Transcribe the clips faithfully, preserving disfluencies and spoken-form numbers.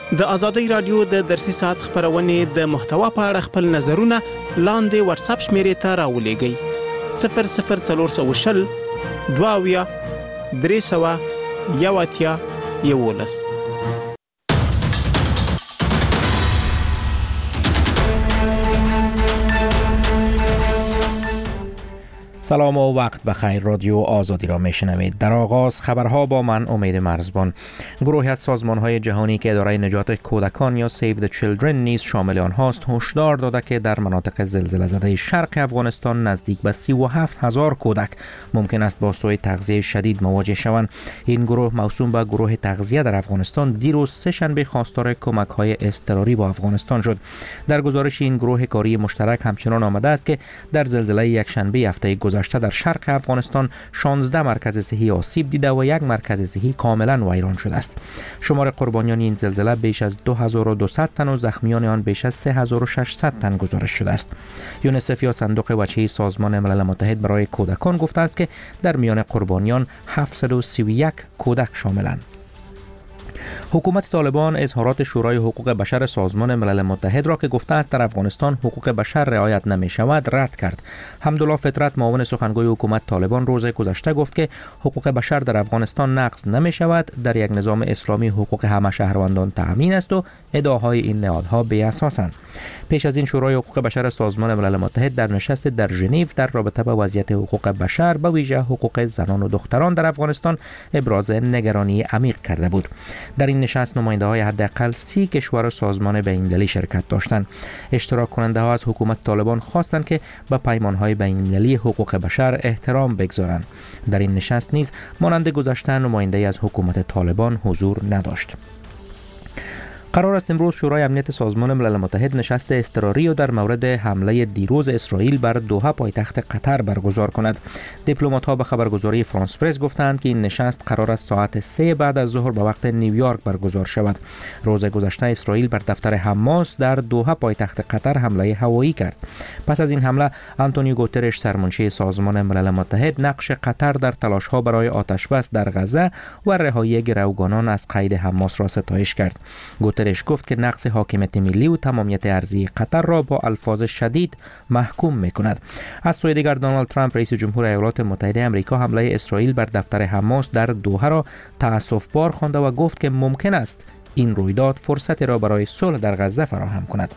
د آزادۍ رادیو د درسي ساعت خبرونه د محتوا په اړه خپل نظرونه لاندې واتس اپ شمیرې ته راولېږئ. صفر صفر څلور سوه شل دوه اویا درې سوه یو اتیا یوولس. سلام و وقت بخیر. رادیو آزادی را میشنوید. در آغاز خبرها با من امید مرزبان. گروهی از سازمان‌های جهانی که اداره نجات کودکان یا Save the Children نیز شامل آنهاست هشدار داده که در مناطق زلزله زده شرق افغانستان نزدیک به سی و هفت هزار کودک ممکن است با سوء تغذیه شدید مواجه شوند. این گروه موسوم به گروه تغذیه در افغانستان دیروز سه شنبه خواستار کمک‌های اضطراری با افغانستان شد. در گزارش این گروه کاری مشترک همچنان آمده است که در زلزله یک شنبه هفته گذشته در شرق افغانستان شانزده مرکز صحی آسیب دیده و یک مرکز صحی کاملا ویران شده است. شمار قربانیان این زلزله بیش از دو هزار و دویست تن و زخمیان آن بیش از سه هزار و ششصد تن گزارش شده است. یونیسف یا صندوق وجهی سازمان ملل متحد برای کودکان گفته است که در میان قربانیان هفتصد و سی و یک کودک شاملند. حکومت طالبان اظهارات شورای حقوق بشر سازمان ملل متحد را که گفته است در افغانستان حقوق بشر رعایت نمی شود رد کرد. حمدالله فطرت معاون سخنگوی حکومت طالبان روز گذشته گفت که حقوق بشر در افغانستان نقض نمی شود، در یک نظام اسلامی حقوق همه شهروندان تأمین است و ادعاهای این نهادها بی اساسند. پیش از این شورای حقوق بشر سازمان ملل متحد در نشست در ژنو در رابطه با وضعیت حقوق بشر به ویژه حقوق زنان و دختران در افغانستان ابراز نگرانی عمیق کرده بود. در این نشست نماینده های حداقل سی کشور سازمان بین‌المللی شرکت داشتند. اشتراک کننده ها از حکومت طالبان خواستند که به پیمان های بین‌المللی حقوق بشر احترام بگذارند. در این نشست نیز مانند گذشته نماینده از حکومت طالبان حضور نداشت. قرار است امروز شورای امنیت سازمان ملل متحد نشست اضطراری و در مورد حمله دیروز اسرائیل بر دوحه پایتخت قطر برگزار کند. دیپلمات‌ها به خبرگزاری فرانس پرس گفتند که این نشست قرار است ساعت سه بعد از ظهر به وقت نیویورک برگزار شود. روز گذشته اسرائیل بر دفتر حماس در دوحه پایتخت قطر حمله هوایی کرد. پس از این حمله آنتونیو گوترش سرمنشی سازمان ملل متحد نقش قطر در تلاش‌ها برای آتشبس در غزه و رهایی گروگانان از قید حماس را ستایش کرد. گوترش گفت که نقض حاکمیت ملی و تمامیت ارضی قطر را با الفاظ شدید محکوم می‌کند. از سوی دیگر دونالد ترامپ رئیس جمهور ایالات متحده آمریکا حمله اسرائیل بر دفتر حماس در دوحه را تأسف‌بار خوانده و گفت که ممکن است این رویداد فرصتی را برای صلح در غزه فراهم کند.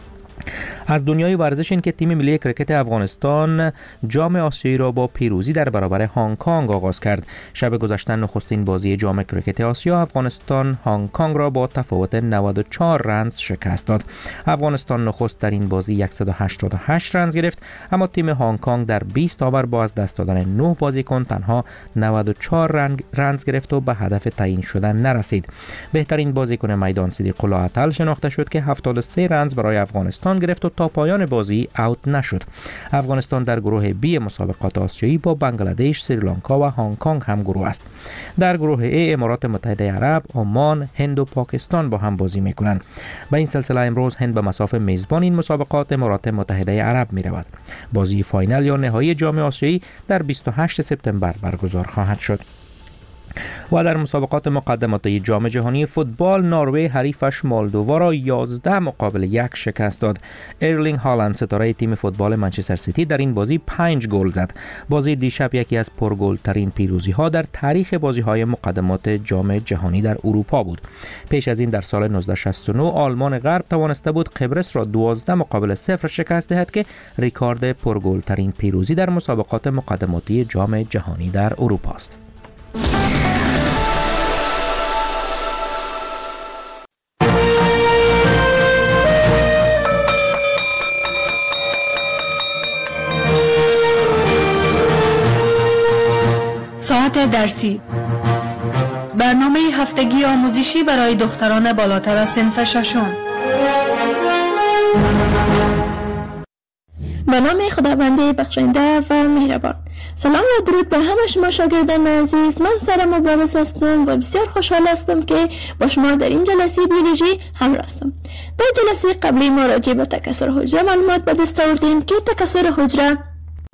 از دنیای ورزش این که تیم ملی کرکت افغانستان جام آسیایی را با پیروزی در برابر هنگ کنگ آغاز کرد. شب گذشته نخستین بازی جام کرکت آسیا افغانستان هنگ کنگ را با تفاوت نود و چهار رنز شکست داد. افغانستان نخست در این بازی صد و هشتاد و هشت رنز گرفت، اما تیم هنگ کنگ در بیست اوور با از دست دادن نه بازیکن تنها نود و چهار رنز گرفت و به هدف تعیین شدن نرسید. بهترین بازیکن میدان صدیق الله عطل شناخته شد که هفتاد و سه رنز برای افغانستان گرفت و تا پایان بازی اوت نشد. افغانستان در گروه بی مسابقات آسیایی با بنگلادش، سریلانکا و هنگ کنگ هم گروه است. در گروه ای امارات متحده عرب، عمان، هند و پاکستان با هم بازی میکنند. به این سلسله امروز هند به مصاف میزبان این مسابقات امارات متحده عرب می رود. بازی فاینال یا نهایی جام آسیایی در بیست و هشتم سپتامبر برگزار خواهد شد. و در مسابقات مقدماتی جام جهانی فوتبال نروژ حریفش مولدووا را یازده مقابل یک شکست داد. ارلینگ هالند ستاره تیم فوتبال منچستر سیتی در این بازی پنج گل زد. بازی دیشب یکی از پرگل ترین پیروزی ها در تاریخ بازی های مقدمات جام جهانی در اروپا بود. پیش از این در سال نوزده شصت و نه آلمان غرب توانسته بود قبرس را دوازده مقابل صفر شکست دهد که رکورد پرگل ترین پیروزی در مسابقات مقدماتی جام جهانی در اروپا است. ساعت درسی، برنامه هفتگی آموزشی برای دختران بالاتر از صنف ششم. به نام خداوند بخشنده و مهربان. سلام و درود به همه شما شاگردان عزیز. من سارا مبارز هستم و بسیار خوشحال هستم که با شما در این جلسه بیولوژی همراه هستم. در جلسه قبلی ما راجع به تکثر حجره معلومات به دست آوردیم که تکثر حجره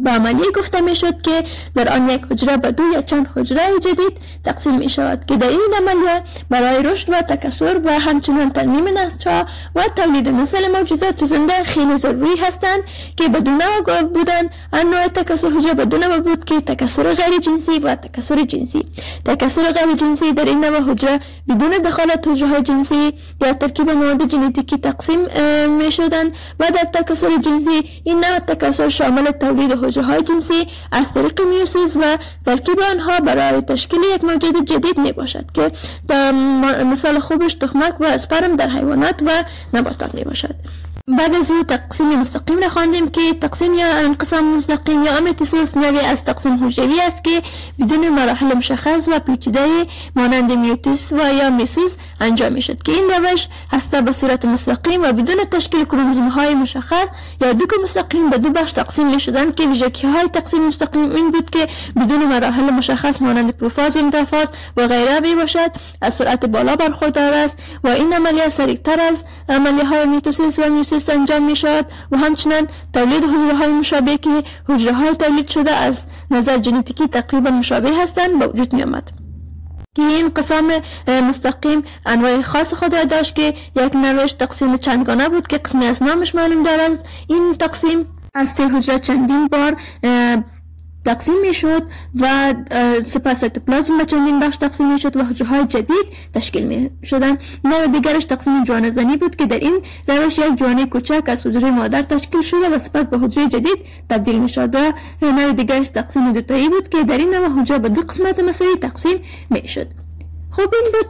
به عملیه گفته می شد که در آن یک حجره به دو یا چند حجره جدید تقسیم می شود که در این عملیه برای رشد و تکثر و همچنین ترمیم نسل‌ها و تولید نسل موجودات زنده خیلی ضروری هستند که بدون بودن انواع تکثر حجره بدون بود که تکثر غیر جنسی و تکثر جنسی. تکثر غیر جنسی در این نوع حجره بدون دخالت حجره جنسی یا ترکیب مواد ژنتیکی تقسیم می شدند و در تکثر جنسی این نوع تکثر شامل تولید حجره جنسی از طریق میوسیس و ترکیب آنها برای تشکیل یک موجود جدید می باشد که در مثال خوبش تخمک و اسپرم در حیوانات و نباتات می باشد. بعد از او تقسیم مستقیم را خواندیم که تقسیم یا انقسام مستقیم یا میتوسیس نوعی از تقسیم حجروی است که بدون مراحل مشخص و پیچیده مانند میوسیس و یا میسوس انجام می شد که این روش هسته به صورت مستقیم و بدون تشکیل کروموزوم های مشخص یا دو مستقیم به دو بخش تقسیم می شدند که ویژگی های تقسیم مستقیم این بود که بدون مراحل مشخص مانند پروفاز و متافاز و غیره می باشد، از سرعت بالا برخوردار است و این عملیه سریعتر از عملیه های میتوسیس و میوسیس انجام می شود و همچنین تولید حجره های مشابه که حجره های تولید شده از نظر ژنتیکی تقریبا مشابه هستند به وجود می آمد. که این انقسام مستقیم انواع خاص خود را داشت که یک نوعش تقسیم چندگانه بود که قسمی از نامش معلوم دارد. این تقسیم از ته حجره چندین بار تقسیم می شد و سپس سایتوپلازم به چندین بخش تقسیم می شد و حجره های جدید تشکیل می شدند. نوع دیگرش تقسیم جوانه زنی بود که در این روش یک جوانه کوچک از حجره مادر تشکیل شده و سپس به حجره جدید تبدیل می شد. و نوع دیگرش تقسیم دوتایی بود که در این نوع حجره به دو قسمت مساوی تقسیم می شد. خب این بود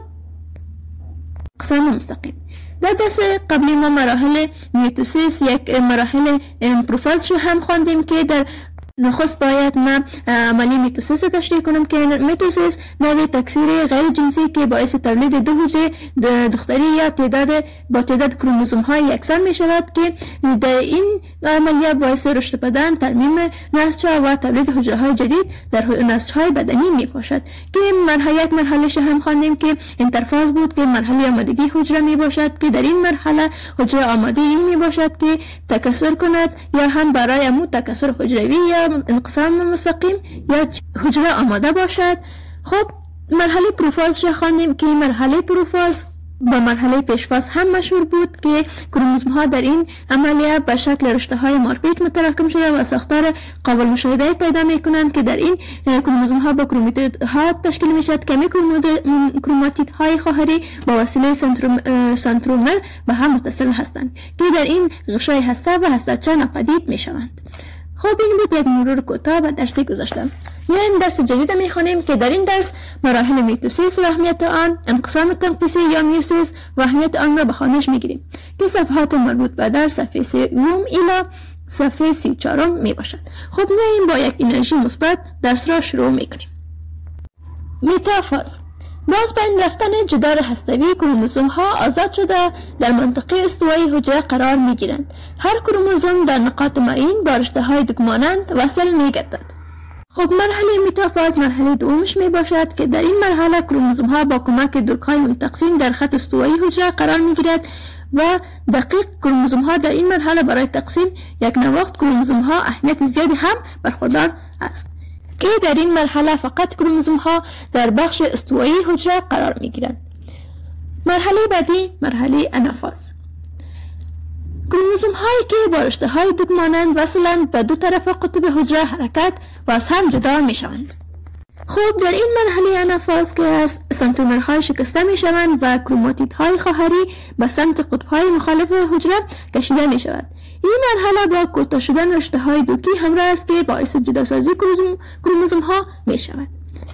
اقسام مستقیم. در دست قبلی ما مراحل میتوسیس یک مراحل پروفاز هم خواندیم که در نخست باید من عملی میتوسیس تشریح کنم که میتوسیس نوع تکثیر غیر جنسی که باعث تولید دو حجره دختری یا تعداد با تعداد کروموزوم های یکسان می شود که در این عملیه باعث رشد بدن، ترمیم نسل‌ها و تولید حجره های جدید در نسل‌های بدنی می باشد که مرحله یک مرحله هم خواندیم که انترفاز بود که مرحله آمادگی حجره می باشد که در این مرحله حجره آماده ای می باشد که تکثر کند یا هم برای امو تکثر حجروی یا انقسام مستقیم یا حجره آماده باشد. خب مرحله پروفاز را خواندیم که مرحله پروفاز با مرحله پیشفاز هم مشهور بود که کروموزوم ها در این عملیه به شکل رشته های مارپیچ متراکم شده و ساختار قابل مشاهده پیدا می کنند که در این کروموزوم ها با کروماتید ها تشکیل می شود. کمی کروماتید های خواهری با وسیله سنترومر به هم متصل هستند که در این غشای هسته و هسته‌چه ناپدید می شوند. خب این بود یک مرور کوتاه به درسی گذاشتم. میایم درس جدید میخونیم که در این درس مراحل میتوسیس و اهمیت آن، انقسام تنقیصی یا میوسیس و اهمیت آن را به خوانش میگیریم که صفحات مربوط به در صفحه سوم الی صفحه سی و چهار می باشد. خب میایم با یک انرژی مثبت درس را شروع میکنیم. میتافاز باز بین رفتن جدار هسته‌ای کروموزوم ها آزاد شده در منطقه استوایی حجره قرار می گیرند. هر کروموزوم در نقاط معین با رشته های دکمانند وصل می گردد. خب مرحله میتافاز مرحله دومش می باشد که در این مرحله کروموزوم ها با کمک دوک های منتقسیم در خط استوایی حجره قرار می گیرد و دقیق کروموزوم ها در این مرحله برای تقسیم یک نواخت کروموزوم ها اهمیت زیادی هم برخوردار است که در این مرحله فقط کروموزوم ها در بخش استوایی حجره قرار می گیرند. مرحله بعدی مرحله انافاز. کروموزوم هایی که با رشته های دوک مانند وصلند به دو طرف قطب حجره حرکت و از هم جدا می شوند. خب در این مرحله انافاز که از سنترومرهای شکسته می شوند و کروماتیدهای خواهری به سمت قطبهای مخالف حجره کشیده می شود. این مرحله با کوتاه شدن رشته های دوکی همراه است که باعث جداسازی کروموزوم ها می شود.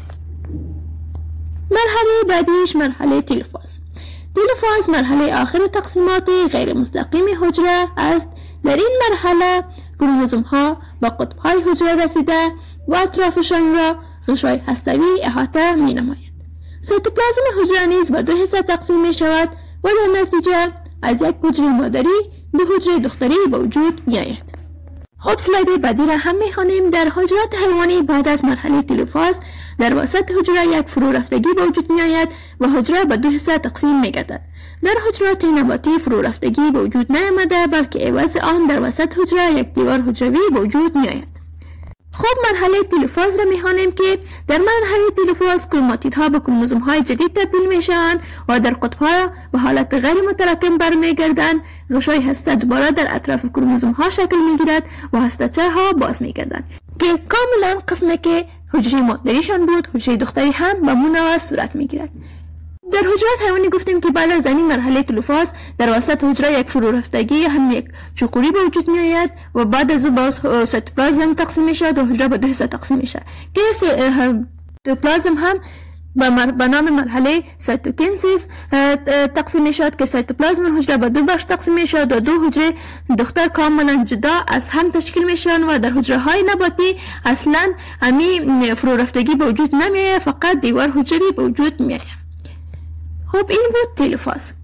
مرحله بعدیش مرحله تلفاز. تلفاز مرحله آخر تقسیمات غیر مستقیم حجره است. در این مرحله کروموزوم ها با قطبهای حجره رسیده و اطرافشان را غشای هسته‌ای احاطه می نماید. سایتوپلازم حجره نیز به دو حصه تقسیم می شود و در نتیجه از یک حجره مادری دو حجره دختری به وجود می آید. خب سلاید بعدی را هم می خوانیم. در حجرات حیوانی بعد از مرحله تلفاز در وسط حجره یک فرو رفتگی به وجود می آید و حجره به دو حصه تقسیم می گردد. در حجرات نباتی فرو رفتگی به وجود نیامده بلکه عوض آن در وسط حجره یک دیوار حجروی به وجود می آید. خب مرحله تلوفاز را میخوانیم که در مرحله تلوفاز کروماتیدها به کروموزوم های جدید تبدیل میشن و در قطب‌ها به حالت غیر متراکم برمیگردند. غشای هسته دوباره در اطراف کروموزوم ها شکل میگیرد و هسته‌چه ها باز میگردند که کاملا قسمی که حجره مادریشان بود حجره دختری هم به مونوع صورت میگیرد. در حجرات حیوانی گفتیم که بعد از این مرحله تلوفاز در وسط حجره یک فرو رفتگی یا هم یک چوقوری به وجود می آید و بعد از او باز سایتوپلازم تقسیم می شود و حجره به دو حصه تقسیم می شود که سایتوپلازم هم به نام مرحله سایتوکینسیس تقسیم می شود که سایتوپلازم حجره به دو بخش تقسیم می شود و دو حجره دختر کاملا جدا از هم تشکیل می شوند و در حجره های نباتی اصلا همی فرو رفتگی به وجود نمی آید، فقط دیوار حجری به وجود می آید. خب این بود تلوفاز.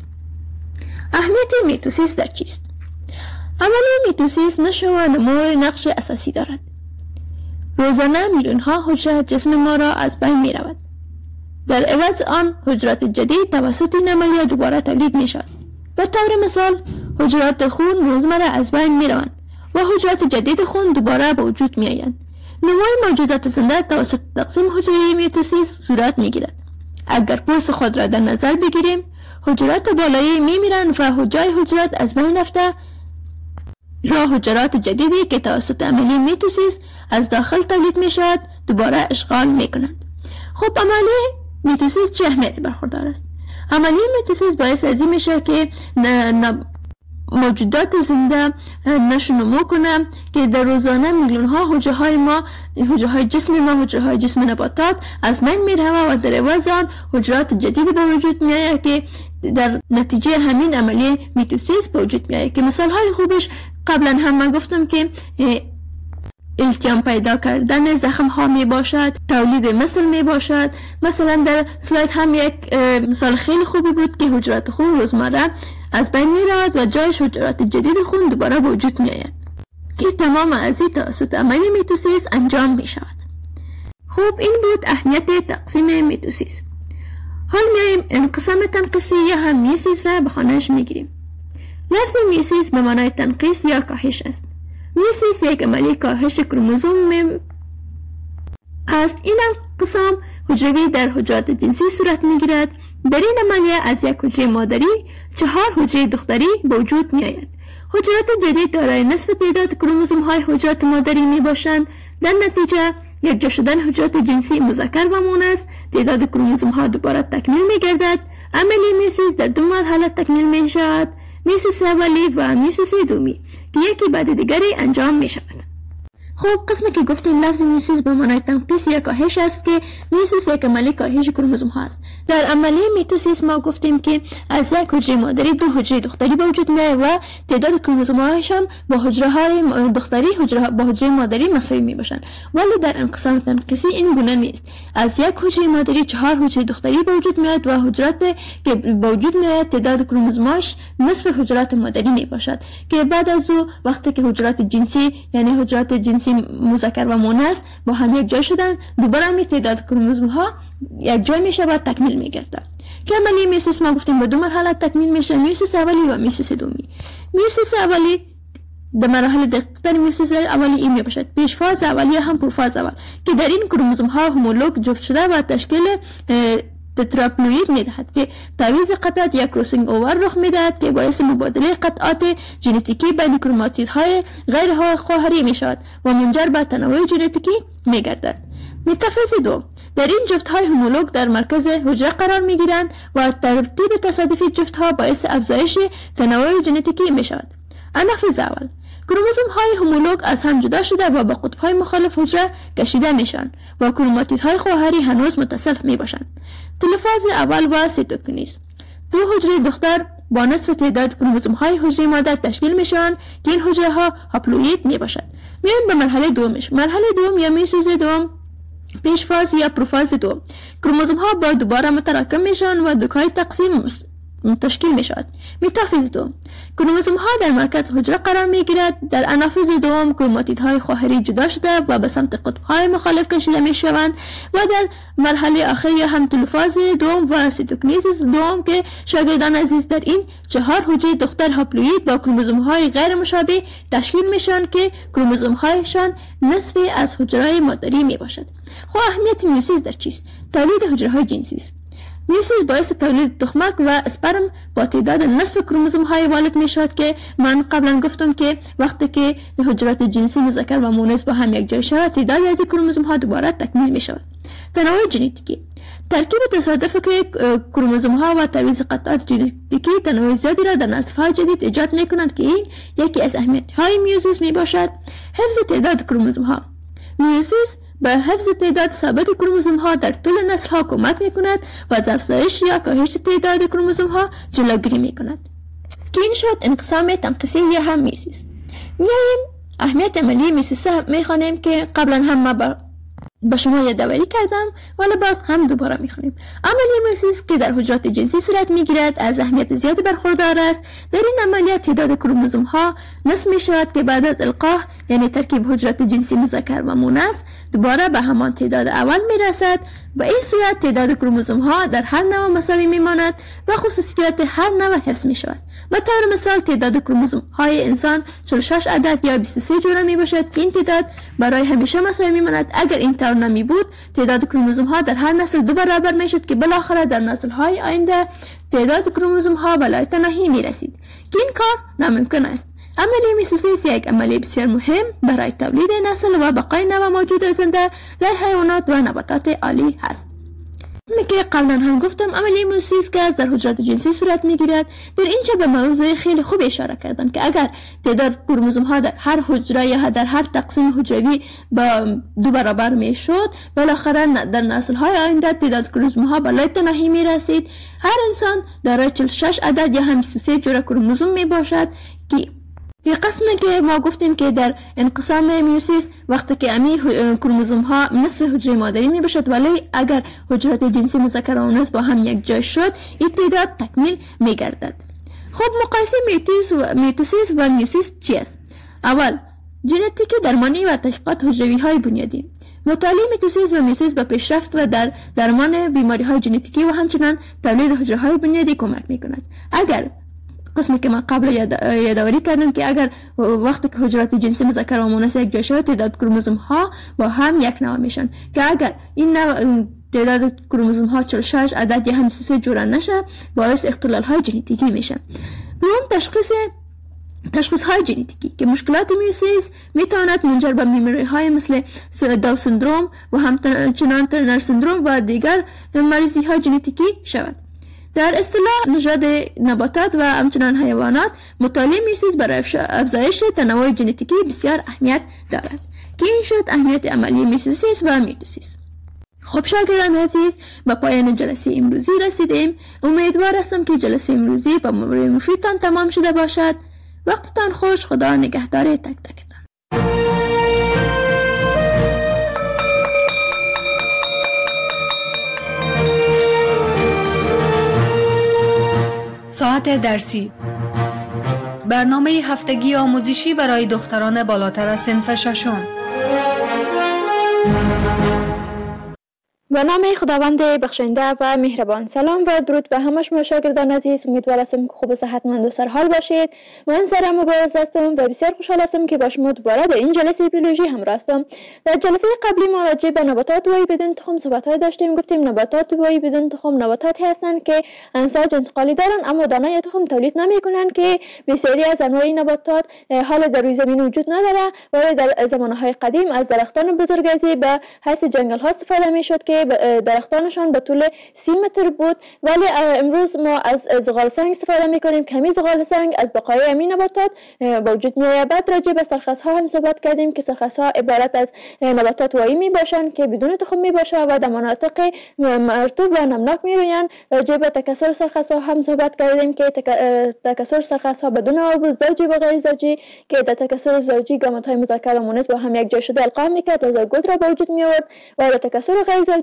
اهمیت میتوسیس در چیست؟ عملیه میتوسیس نشو و نمو نقش اساسی دارد. روزانه میلیون ها حجره جسم ما را از بین می رود. در عوض آن حجرات جدید توسط این عملیه دوباره تولید می شود. به طور مثال حجرات خون روزمره از بین می روند و حجرات جدید خون دوباره به وجود می آیند. نمو موجودات زنده توسط تقسیم حجره میتوسیس صورت می گیرد. اگر پوست خود را در نظر بگیریم حجرات بالایی می میرن و جای حجرات از بین رفته را حجرات جدیدی که توسط عملیه میتوسیس از داخل تولید می شود دوباره اشغال می کنند. خب عملیه میتوسیس چه اهمیتی برخوردار است؟ عملیه میتوسیس باعث ازی میشه که موجودات زنده نشو نمو کنه که در روزانه میلیون ها حجره های ما حجره های جسم ما حجره های جسم نباتات از بین میره و در عوض آن حجرات جدید به وجود میآید که در نتیجه همین عملیه میتوسیس به وجود میآید که مثال های خوبش قبلا هم من گفتم که التیام پیدا کردن زخم ها می باشد، تولید مثل می باشد. مثلا در سلاید هم یک مثال خیلی خوبی بود که حجرات خون روزمره از بین می رود و جایش حجرات جدید خون دوباره به وجود می آید که تمام از این توسط عملیه میتوسیس انجام می شود. خوب این بود اهمیت تقسیم میتوسیس. حال میایم انقسام تنقیسی یا هم میوسیس را به خانهش می گیریم. لفظ میوسیس به معنای تنقیس یا کاهش است. میوسیس یک عملیه کاهش کروموزوم است. این انقسام حجروی در حجرات جنسی صورت می گیرد. در این عملیه از یک حجره مادری چهار حجره دختری به وجود می آید. حجرات جدید دارای نصف تعداد کروموزوم های حجرات مادری می باشند. در نتیجه یک جا شدن حجرات جنسی مذکر و مؤنث تعداد کروموزوم ها دوباره تکمیل می گردد. عملیه میوسیس در دو مرحله تکمیل می شود، میوسیس اولی و میوسیس دومی که یکی بعد دیگری انجام می شود. خب قسمی که گفتیم لفظ میوسیس به معنای تنقیس یا کاهش است که میوسیس یک عملیه کاهش کروموزوم هاست. در عملیه میتوسیس ما گفتیم که از یک حجره مادری دو حجره دختری به وجود میاد و تعداد کروموزوم هایش هم با حجره های دختری حجره با حجره مادری مساوی می باشند. ولی در انقسام تنقیسی این گونه نیست. از یک حجره مادری چهار حجره دختری به وجود میاد و حجرات که به وجود میاد تعداد کروموزوماش نصف حجرات مادری می باشد که بعد از او وقتی که حجرات جنسی یعنی حجرات جنسی مذکر و مؤنث با هم یک جای شدن دوباره می تعداد کروموزوم ها یک جای میشه و تکمیل میگرده که عملیه میوسیس ما گفتیم به دو مرحله تکمیل میشه، میوسیس اولی و میوسیس دومی. میوسیس اولی در مراحل دقیق‌تر میوسیس اولی این می باشد پیش فاز اولی هم پروفاز اول که در این کروموزوم ها همولوگ جفت شده و تشکیل تتراپلوید می دهد که تعویض قطعات یا کروسینگ اوور رخ می دهد که باعث مبادله قطعات ژنتیکی بین کروماتیدهای غیر خواهری می شود و منجر به تنوع ژنتیکی می گردد. متافیز دو در این جفت های همولوگ در مرکز حجره قرار می گیرند و ترتیب تصادفی جفت ها باعث افزایش تنوع ژنتیکی می شود. انافیز اول کروموزوم های همولوگ از هم جدا شده و با قطب های مخالف حجره کشیده میشن و کروماتیدهای خواهری هنوز متصل می باشند. تلفاز اول و سیتوکینیز دو حجره دختر با نصف تعداد کروموزوم های حجره مادر تشکیل میشن که این حجره ها هاپلوئید می باشد. میایم به مرحله دومش. مرحله دوم یا میوسیس دوم پیش فاز یا پروفاز دوم. کروموزوم ها با دوباره متراکم میشن و دوکای تقسیم تشکیل می شود. متافیز دوم، کروموزوم ها در مرکز حجره قرار می گیرد. در انافیز دوم کروماتید های خواهری جدا شده و به سمت قطب های مخالف کشیده می شوند و در مرحله آخر یا هم تلفاز دوم و سیتوکنیزیس دوم که شاگردان عزیز در این چهار حجره دختر هاپلوئید با کروموزوم های غیر مشابه تشکیل می شوند که کروموزوم هایشان نصفی از حجره مادری می باشد. خب اهمیت میوسیس در چیست؟ تولید حجره های جنسی است. میوسیس باعث تولید تخمک و اسپرم با تعداد نصف کروموزوم های والد می شود که من قبلا گفتم که وقتی که حجرات جنسی مذکر و مؤنث با هم یک جای شود تعداد از کروموزوم ها دوباره تکمیل می شود. تنوع ژنتیکی، ترکیب تصادفی که کروموزوم ها و تعویض قطعات ژنتیکی تنوع زیادی را در نسل های جدید ایجاد می کنند که این یکی از اهمیت های میوسیس می باشد. حفظ تعداد کروموزوم ها، میوسیس به حفظ تعداد ثابت کروموزوم ها در طول نسل ها کمک می کند و از افزایش یا کاهش تعداد کروموزوم ها جلوگیری می کند. که این شد انقسام تنقیصی یا هم میوسیس. میاییم اهمیت عملی میوسیس می خوانیم که قبلا هم ما با شما یادآوری کردم ولی باز هم دوباره میخونیم. عملیه میوسیس که در حجرات جنسی صورت میگیرد از اهمیت زیادی برخوردار است. در این عملیات تعداد کروموزوم ها نصف می شود که بعد از القاح یعنی ترکیب حجرات جنسی مذکر و مؤنث دوباره به همان تعداد اول میرسد. به این صورت تعداد کروموزوم ها در هر نوع مساوی میماند و خصوصیات هر نوع حفظ می شود. به طور مثال تعداد کروموزوم های انسان چهل و شش عدد یا بیست و سه جوره می باشد که این تعداد برای همیشه مساوی میماند. اگر این طور نمی بود تعداد کروموزوم ها در هر نسل دو برابر می شد که بالاخره در نسل های آینده تعداد کروموزوم ها بالای تناهی می رسید که این کار ناممکن است. عملیه میوسیس یک عملیه بسیار مهم برای تولید نسل و بقای نوع موجود زنده در حیوانات و نباتات عالی هست. مثل که قبلا هم گفتم عملیه میوسیس که در حجرات جنسی صورت میگیرد. در اینجا به موضوع خیلی خوب اشاره کردن که اگر تعداد کروموزوم ها در هر حجره یا در هر تقسیم حجروی با دو برابر میشد بالاخره در نسل های آینده تعداد کروموزوم ها بالای تناهی میرسید. هر انسان دارای چهل و شش عدد یا هم بیست و سه جوره کروموزوم می باشد که یه قسمی که ما گفتیم که در انقسام میوسیس وقتی که امی کروموزوم ها نصف حجره مادری می باشد ولی اگر حجرات جنسی مذکر و مؤنث با هم یک جای شد این تعداد تکمیل می گردد. خب مقایسه میوسیس و میتوسیس و میوسیس چی است؟ اول ژنتیک درمانی و تحقیقات حجروی های بنیادی. مطالعه میتوسیس و میوسیس به پیشرفت و در درمان بیماری های ژنتیکی و همچنین تولید حجره های بنیادی کمک می کند. اگر قسمی که من قبل یاد... یادآوری کردم که اگر وقتی که حجرات جنسی مذکر و مؤنث یک جای شود تعداد کروموزوم ها با هم یک نوع میشن که اگر این نوع تعداد کروموزوم ها چهل و شش عدد یا هم بیست و سه جوره نشه باعث اختلال های ژنتیکی میشه. دوم تشخیص تشخیص های ژنتیکی که مشکلات میوسیس میتواند منجر به بیماری های مثل داون سندروم و همچنان ترنر سندروم و دیگر مریضی های ژنتیکی شود. در اصطلاح نژاد نباتات و همچنان حیوانات مطالعه میوسیس برای افزایش تنوع ژنتیکی بسیار اهمیت دارد که این شد اهمیت عملی میوسیس و میتوسیس. خب شاگردان عزیز به پایان جلسه امروزی رسیدیم. امیدوار هستم که جلسه امروزی با موضوع مفیدتان تمام شده باشد. وقتتان خوش. خدا نگهدار تک تکتان. ساعت درسی، برنامه هفتگی آموزشی برای دختران بالاتر از صنف ششم. به نام خداوند بخشنده و مهربان. سلام و درود به همه شما شاگردان عزیز. امیدوار هستم که خوب و صحتمند و سرحال باشید. من سارا مبارز هستم و بسیار خوشحال هستم که با شما دوباره در این جلسه بیولوژی همراه هستم. در جلسه قبلی ما راجع به نباتات وایی بدون تخم صحبت‌های داشتیم. گفتیم نباتات وایی بدون تخم نباتاتی هستند که انساج انتقالی دارند اما دانه یا تخم تولید نمی‌کنند که بسیاری از انواع نباتات حال در روی زمین وجود نداره. ولی در زمانهای قدیم از درختان بزرگسالی به حیث جنگل‌ها استفاده می‌شد که درختانشان به طول سی متر بود. ولی امروز ما از زغال سنگ استفاده میکنیم. کمی زغال سنگ از بقایای همین نباتات با وجود میآید. بعد راجع به سرخس ها هم صحبت کردیم که سرخس ها عبارت از نباتات وایی می باشند که بدون تخم می باشند و در مناطق مرطوب و نمناک می رویند. راجع به تکثر سرخس ها هم صحبت کردیم که تکثر سرخس ها بدون آب زوجی و غیر زوجی که در تکثر زوجی گامت های مذکر و مؤنث با هم یک جای شده القا میکرد و زایگوت را به وجود می آورد و در تکثر غیر زوجی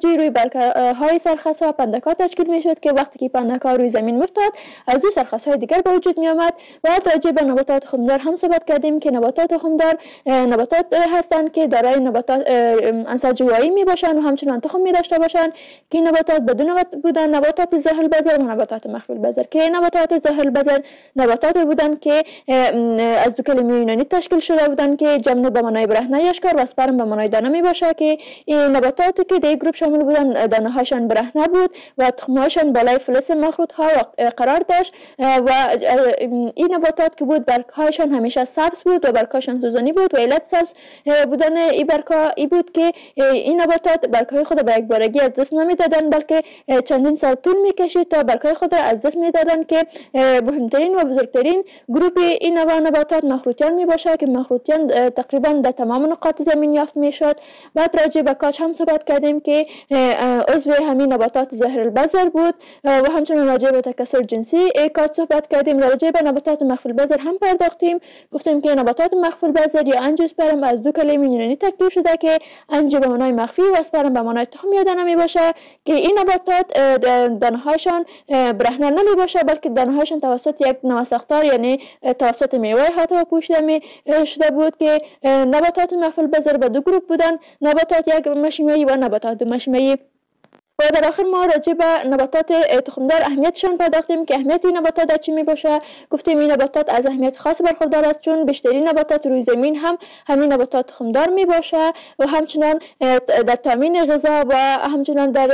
موجی روی برگه های سرخس ها پندک ها تشکیل می شد که وقتی که پندک ها روی زمین میفتاد از او سرخس های دیگر به وجود می آمد. و راجع به نباتات خمدار هم صحبت کردیم که نباتات خمدار نباتات هستند که دارای نباتات عناصر جوایی می باشند و همچنان تخم می داشته باشند که نباتات بدون بودن نباتات ظاهر البذر و نباتات مخفی البذر، که نباتات ظاهر البذر نباتات بودند که از دو کلمه یونانی تشکیل شده بودند که جمنو به معنای برهنه یشکار و اسپرم به معنای دانه می باشه، که این نباتاتی که در گروه شامل بودند دانه هاشان برهنه بود و تخم هاشان بالای فلز مخروط ها قرار داشت و این نباتات که بود برگ هایشان همیشه سبز بود و برگ هاشان سوزانی بود و علت سبز بودن این برگ ها ای بود که این نباتات برگ های خود به یک بارگی از دست نمی دادن، بلکه چندین سال طول می کشید تا برگ های خود از دست می دادن، که مهمترین و بزرگترین گروه این نوع نباتات مخروطیان می باشه که مخروطیان تقریبا در تمام نقاط زمین یافت می شد. بعد راجع به کاج هم صحبت کردیم که عضو همین نباتات ظاهر البذر بود و همچنین راجع به تکثر جنسی کاج صحبت کردیم. راجع به نباتات مخفی البذر هم پرداختیم، گفتیم که نباتات مخفی البذر یا انژیوسپرم از دو کلمه یونانی ترکیب شده که انژیو به معنای مخفی و اسپرم به معنای تخم یا دانه می باشه، که این نباتات دانه هاشان برهنه نمی باشه بلکه دانه هاشان توسط یک نوع ساختار یعنی توسط میوه حتی پوشیده می شده بود، که نباتات مخفی البذر به دو گروه بودن، نباتات یک مشیمه‌ای و نباتات دو مشیمه‌ای. و در آخر ما راجع به نباتات تخمدار اهمیتشان پرداختیم که اهمیت این نباتات در چی می باشه. گفتیم این نباتات از اهمیت خاص برخوردار است چون بیشترین نباتات روی زمین هم همین نباتات تخمدار می باشه و همچنان در تامین غذا و همچنان در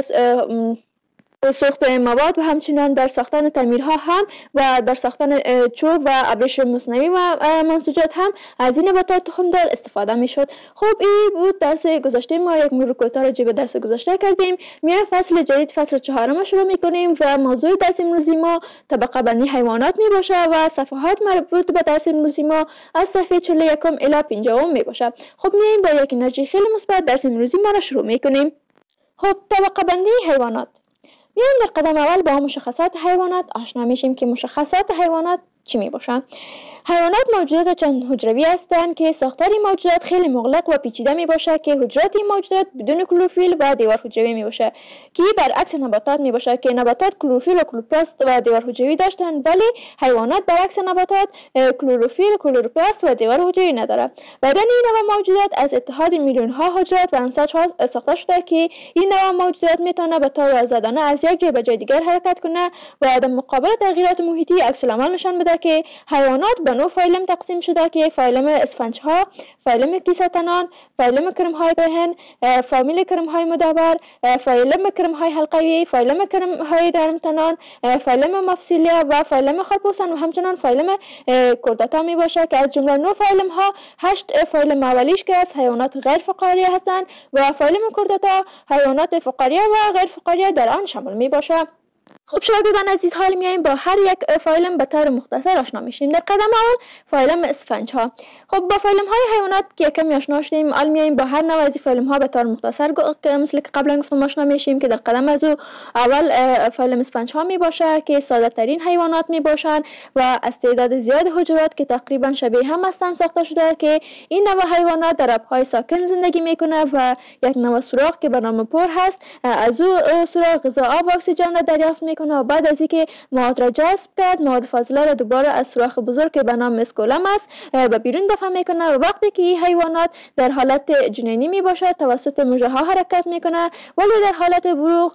سوخت مواد و همچنان در ساختن تعمیرها هم و در ساختن چوب و ابریش مصنوعی و منسوجات هم از این نباتات تخمدار استفاده می شد. خب این بود درس گذشته ما، یک مرور کوتاه راجع به درس گذشته کردیم. میایم فصل جدید، فصل چهارم شروع می کنیم و موضوع درس امروزی ما طبقه بندی حیوانات می باشه و صفحات مربوط به درس امروزی ما از صفحه چهل و یک الی پنجاه می باشه. خب میایم با یک انرژی خیلی مثبت درس امروزی ما را شروع می کنیم. خب طبقه بندی حیوانات، میایم در قدم اول با مشخصات حیوانات آشنا میشیم که مشخصات حیوانات چی می باشن. حیوانات موجودات چند حجروی هستند که ساختار این موجودات خیلی مغلق و پیچیده می باشه که حجرات این موجودات بدون کلروفیل و دیوار حجروی می باشه، که برعکس نباتات می باشه که نباتات کلروفیل و کلوروپلاست و دیوار حجروی داشتند، ولی حیوانات برعکس نباتات کلروفیل، کلوروپلاست و دیوار حجروی نداره. بدن این نوع موجودات از اتحاد میلیون ها حجرات و انساج ها ساخته شده که این نوع موجودات میتونه به طور آزادانه از یک جای به جای دیگر حرکت کنه و در مقابل تغییرات محیطی عکس العمل نشان بده، که حیوانات به نوع فایلم تقسیم شده که فایلم اسفنج ها، فایلم کیسه‌تنان، فایلم کرم های پهن، فامیل کرم های مدور، فایلم کرم های حلقوی، فایلم کرم های نرمتنان، فایلم مفصلیه و فایلم خرپوسان و همچنان فایلم کرداتا می باشه، که از جمله نوع فایلم ها هشت فایلم اولیش که از حیوانات غیر فقاریه هستند و فایلم کرداتا حیوانات فقاریه و غیر فقاریه در آن شامل می باشه. خب شاگردان عزیز، حال میایم با هر یک فایلم به طور مختصر آشنا میشیم. در قدم اول فایلم اسفنج ها. خب با فایلم های حیوانات که کمی آشنا شدیم، حال میایم با هر نوع از فایلم ها به طور مختصر مثل که قبلا گفتم آشنا میشیم، که در قدم از اول فایلم اسفنج ها می باشه که ساده ترین حیوانات می باشند و از تعداد زیاد حجرات که تقریبا شبیه هم هستند ساخته شده، که این نوع حیوانات در آبهای ساکن زندگی میکنه و یک نوع سوراخ که به نام پر هست از او سوراخ غذا، آب و اکسیژن را دریافت میکنه و بعد از اینکه مواد را جذب کرد، مواد فاضله را دوباره از سوراخ بزرگ که به نام اسکولم است به بیرون دفع میکنه و وقتی که این حیوانات در حالت جنینی می باشد توسط مژه ها حرکت میکنه، ولی در حالت بلوغ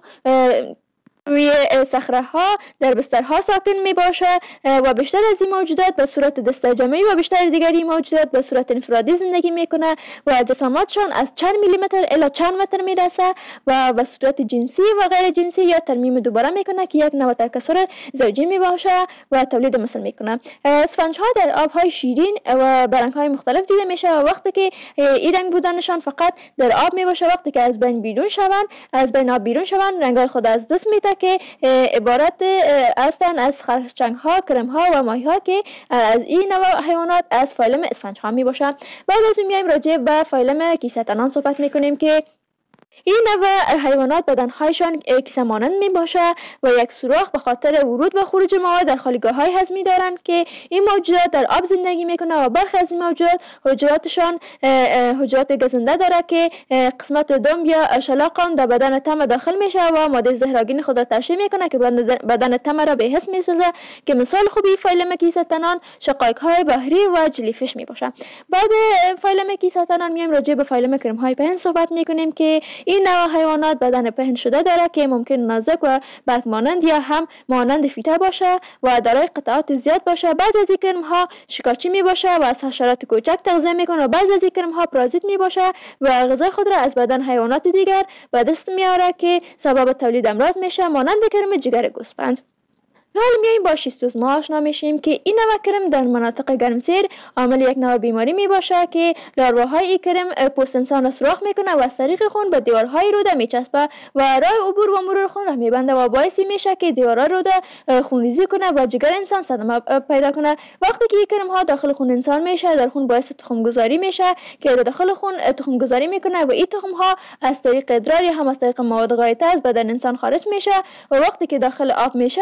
روی صخره ها در بسترها ساکن می باشه و بیشتر از این موجودات به صورت دسته جمعی و بیشتر دیگری موجودات به صورت انفرادی زندگی میکنه و جسامتشان از چند میلیمتر الی چند متر میرسه و به صورت جنسی و غیر جنسی یا ترمیم دوباره میکنه که یک نوع تکثر زوجی می باشه و تولید مثل میکنه. اسفنج ها در آب های شیرین و برنگ های مختلف دیده میشه و وقتی که این رنگ بودنشان فقط در آب می باشه، وقتی که از بین بیرون شوند از بین آب بیرون شوند رنگ خود از دست میده، که عبارت هستند از خرچنگ ها، کرم ها و ماهی ها که از این نوع حیوانات از فایلم اسفنج ها می باشند. بعد از اون میایم راجع به فایلم کیسه‌تنان صحبت میکنیم که این نوع حیوانات بدنهایشان کیسه مانند می باشه و یک سوراخ به خاطر ورود و خروج مواد در خالیگاه های هضمی دارند که این موجودات در آب زندگی میکنه و برخی از این موجودات حجراتشان حجرات گزنده داره که قسمت دم یا شلاق در بدن تم داخل میشه و ماده زهرآگین خود را ترشح میکنه که بدن تم را به حس میسازه که مثال خوبی فیلم کیسه تنان شقایق های بحری و جلیفیش می باشه. بعد فیلم کیسه تنان میایم راجع به فیلم کرم های پهن صحبت میکنیم که این نوع حیوانات بدن پهن شده داره که ممکن نازک و برگ مانند یا هم مانند فیته باشه و دارای قطعات زیاد باشه. بعضی از این کرم ها شکارچی می باشه و از حشرات کوچک تغذیه میکنه و بعضی از این کرم ها پارازیت می باشه و غذای خود را از بدن حیوانات دیگر به دست میاره که سبب تولید امراض میشه مانند کرم جگر گوسفند. حالا میایم با شیستوزما آشنا میشیم که این نوع کرم در مناطق گرمسیر عامل یک نوع بیماری می باشه که لارواهای این کرم پوست انسان را سوراخ میکنه و از طریق خون به دیوارهای روده میچسبه و راه عبور و مرور خون را میبنده و باعث میشه که دیوارهای روده خونریزی کنه و جگر انسان صدمه پیدا کنه. وقتی که این کرم ها داخل خون انسان میشه در خون باعث تخم گذاری میشه که داخل خون تخم گذاری میکنه و این تخم ها از طریق ادرار یا هم از طریق مواد غایطه از بدن انسان خارج میشه و وقتی که داخل آب میشه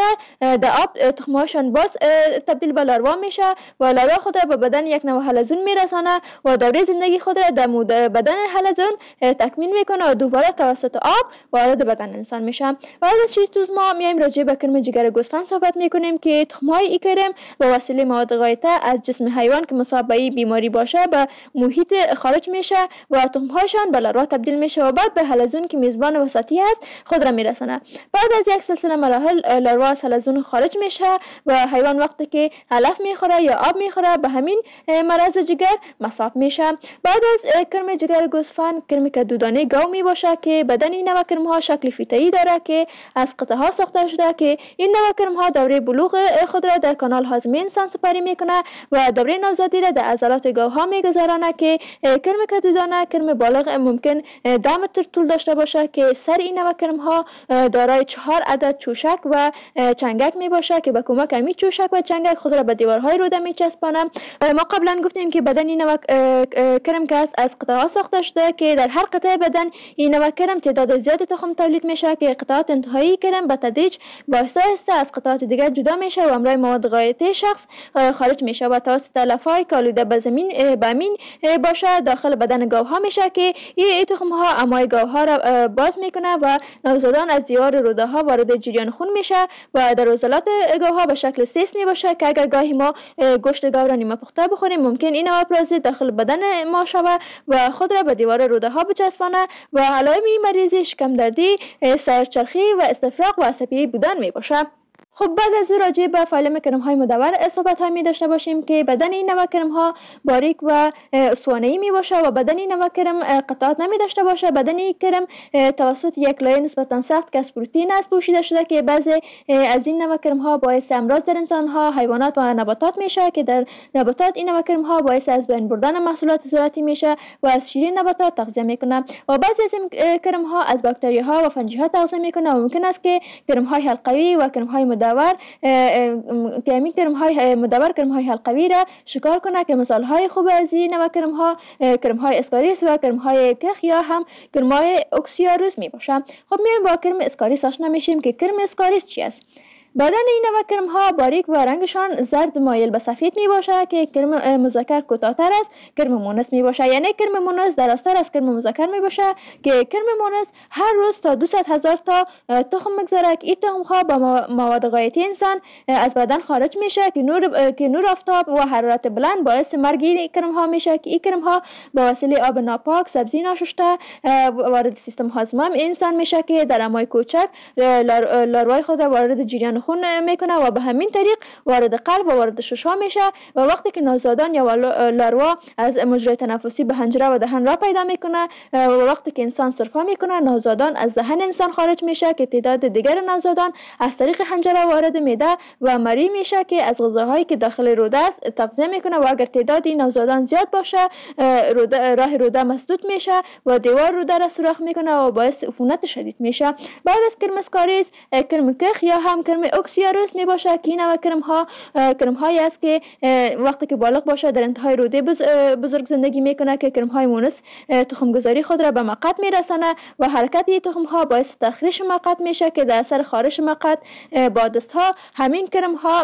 آب تخمهاشان باز تبدیل به لاروا میشه و لاروا خود را به بدن یک نوع حلزون میرسانه و دوره زندگی خود را در بدن حلزون تکمیل میکنه و دوباره توسط آب وارد بدن انسان میشه. بعد از شیستوزما میایم راجع به کرم جگر گوسفند صحبت میکنیم که تخمهای این کرم با وسیله مواد غایطه از جسم حیوان که مصاب به بیماری باشه به محیط خارج میشه و تخمهاشان به لاروا تبدیل میشه و بعد به حلزون که میزبان وسطی است خود را میرسانه. بعد از یک سلسله مراحل لاروا از حلزون خارج میشه و حیوان وقتی که علف میخوره یا آب میخوره به همین مرض جگر مصاب میشه. بعد از کرم جگر گوسفند کرمی که دودانه گاو می باشه که بدن این نوع کرم ها شکل فیته‌ای داره که از قطعه ها ساخته شده که این نوع کرم ها دوره بلوغ خود را در کانال هاضمه انسان سپری میکنه و دوره نوزادی را در عضلات گاو ها میگذرانه که کرم که دودانه کرم بالغ ممکن ده متر طول داشته باشه که سر این نوع کرم ها دارای چهار عدد چوشک و چنگک می باشه که به کمک همین چوشک و چنگک خود را به دیوارهای روده میچسبانه. ما قبلا گفتیم که بدن این نوع کرم که از قطعات ساخته شده که در هر قطعه بدن این نوع کرم تعداد زیادی تخم تولید میشه که قطعات انتهایی کرم به تدریج با آهسته از قطعات دیگر جدا میشه و همراه مواد غایطه شخص خارج میشه و توسط تلفهای که آلوده به زمین بامین باشه داخل بدن گاوها میشه که این تخم ها امای گاوها را باز میکنه و نوزادان از دیوار روده ها وارد جریان خون میشه و در عضلات گاوها به شکل سیس می باشه که اگر گاهی ما گوشت گاو را نیمه پخته بخوریم ممکن این نوع پارازیت داخل بدن ما شود و خود را به دیوار روده ها بچسبانه و علائم این مریضی شکم دردی، سرچرخی و استفراغ و عصبی بودن می باشه. خب بعد از او راجع به فیلم کرم های مدور صحبت های می داشته باشیم که بدن این نوع کرم ها باریک و اسوانه‌ای می باشه و بدن این نوع کرم قطعات نمی داشته باشه. بدن این کرم توسط یک لایه نسبتا سخت که از پروتئین است پوشیده شده که بعضی از این نوع کرم ها باعث امراض در انسان ها، حیوانات و نباتات میشه که در نباتات این نوع کرم ها باعث از بین بردن محصولات زراعتی میشه و از شیرین نباتات تغذیه میکنه و بعضی از این کرم ها از باکتری ها و فنجی ها تغذیه میکنه و ممکن است که کرم های حلقوی و کرم های مدور که همین کرم های مدور کرم های حلقوی را شکار کنه که مثال های خوب از این نوع کرم ها کرم های اسکاریس و کرم های کخ یا هم کرم های اکسیاروس می باشه. خب میایم با کرم اسکاریس آشنا میشیم که کرم اسکاریس چی است. بدن این نوع کرم ها باریک و رنگشان زرد مایل به سفید می باشه که کرم مذکر کوتاه‌تر است کرم مونس می باشه. یعنی کرم مونس درازتر از کرم مذکر می باشه که کرم مونس هر روز تا دویست هزار تا تخم میگذاره که این تخم ها با مواد غایطی انسان از بدن خارج میشه که نور که نور آفتاب و حرارت بلند باعث مرگ این کرم ها میشه که این کرم ها با وسیله آب ناپاک، سبزی ناشسته وارد سیستم هاضمه انسان میشه که در امای کوچک لاروای خود وارد جریان خون میکنه و به همین طریق وارد قلب و وارد ششها میشه و وقتی که نوزادان یا لاروا از مجرای تنفسی به حنجره و دهن را پیدا میکنه و وقتی که انسان سرفه میکنه نوزادان از دهن انسان خارج میشه که تعداد دیگر نوزادان از طریق حنجره وارد معده و مری میشه که از غذاهایی که داخل روده است تغذیه میکنه و اگر تعداد نوزادان زیاد باشه روده راه روده مسدود میشه و دیوار روده را سوراخ میکنه و باعث عفونت شدید میشه. بعد از کرم اسکاریس کرم کخ یا هم کرم اوکسیاروس می باشه که این نوع کرم ها کرم هایی است که وقتی که بالغ باشه در انتهای روده بزرگ زندگی میکنه که کرم های مونس تخم گذاری خود را به مقط میرسانه و حرکت این تخم ها باعث تخریش مقط میشه که در اثر خارش مقط با دست ها همین کرم ها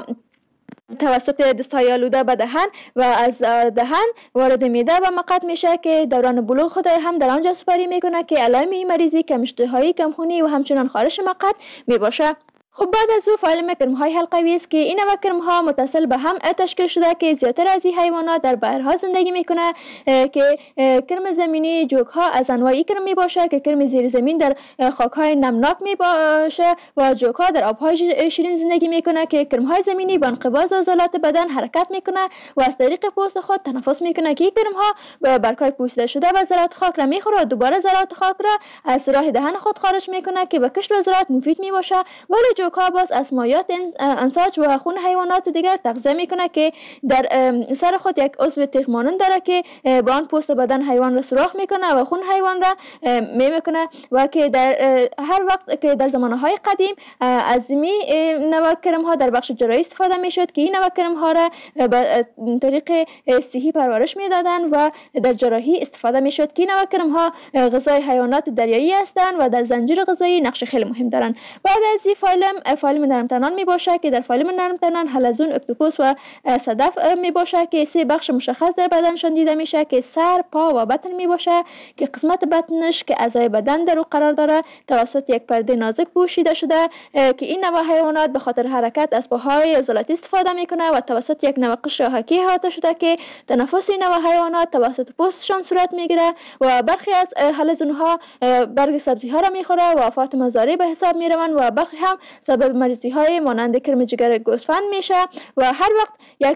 توسط دستهای آلوده به دهن و از دهن وارد معده و مقط میشه که دوران بلوغ خود هم در آنجا سپری میکنه که علائم این مریضی کم اشتهایی، کم خونی و همچنان خارش مقط میباشه. خب بعد از او فایل کرم های حلقوی است که این نوع کرم ها متصل به هم تشکیل شده که زیادتر از این حیوانات در بحرها زندگی میکنه که کرم زمینی جوک ها از انواعی کرم می باشه که کرم زیر زمین در خاک های نمناک می باشه و جوک ها در آب های شیرین زندگی میکنه که کرم های زمینی با انقباض عضلات بدن حرکت میکنه و از طریق پوست خود تنفس میکنه که این کرم ها برگهای پوسیده شده و ذرات خاک را میخوره و دوباره ذرات خاک را از راه دهن خود خارج میکنه که به کشت و زراعت مفید می باشه. ولی جوکا باز از مایات انساج و خون حیوانات دیگر تغذیه میکنه که در سر خود یک عضو تیغ مانند داره که با آن پوست بدن حیوان را سوراخ میکنه و خون حیوان را میکنه و که در هر وقت که در زمانهای قدیم از می نوع کرم ها در بخش جراحی استفاده میشد که این نوع کرم ها را به طریق صحی پرورش میدادن و در جراحی استفاده میشد که این نوع کرم ها غذای حیوانات دریایی هستند و در زنجیره غذایی نقش خیلی مهم دارند. بعد از این فایلم فایلم نرم تنان می باشه که در فایلم نرم تنان حلزون، اکتوپوس و صدف می باشه که سه بخش مشخص در بدنشان دیده میشه که سر، پا و بطن می باشه که قسمت بطنش که اعضای بدن در او قرار داره توسط یک پرده نازک پوشیده شده که این نوع حیوانات به خاطر حرکت از پاهای عضلاتی استفاده میکنه و توسط یک نوع قشر آهکی احاطه شده که تنفس این نوع حیوانات توسط پوستشان صورت میگیره و برخی از حلزون ها برگ سبزی ها را میخوره و آفات مضاری به حساب میروند و برخی هم سبب مریضی های مانند کرم جگر گوسفند میشه و هر وقت یک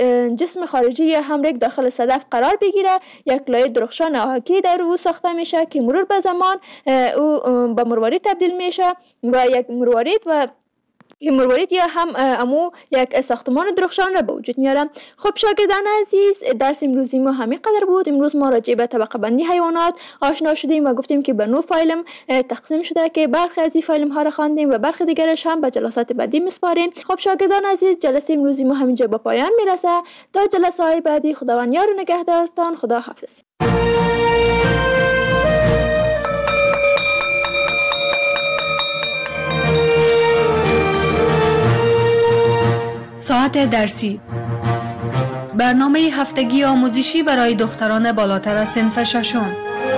جسم خارجی یا همرگ داخل صدف قرار بگیره یک لایه درخشان آهکی در او ساخته میشه که مرور به زمان او به مروارید تبدیل میشه و یک مروارید و این مروارید یا هم امو یک ساختمان درخشان را به وجود میارم. خب شاگردان عزیز، درس امروزی ما همین قدر بود. امروز ما راجع به طبقه بندی حیوانات آشنا شدیم و گفتیم که به نوع فایلم تقسیم شده که برخی از این فایلم ها را خواندیم و برخی دیگرش هم به جلسات بعدی میسپاریم. خب شاگردان عزیز، جلسه امروزی ما همینجا به پایان میرسه. تا جلسه های بعدی خداوند یار و نگهدارتان. خدا حافظ. ساعت درسی، برنامه هفتگی آموزشی برای دختران بالاتر از صنف ششم.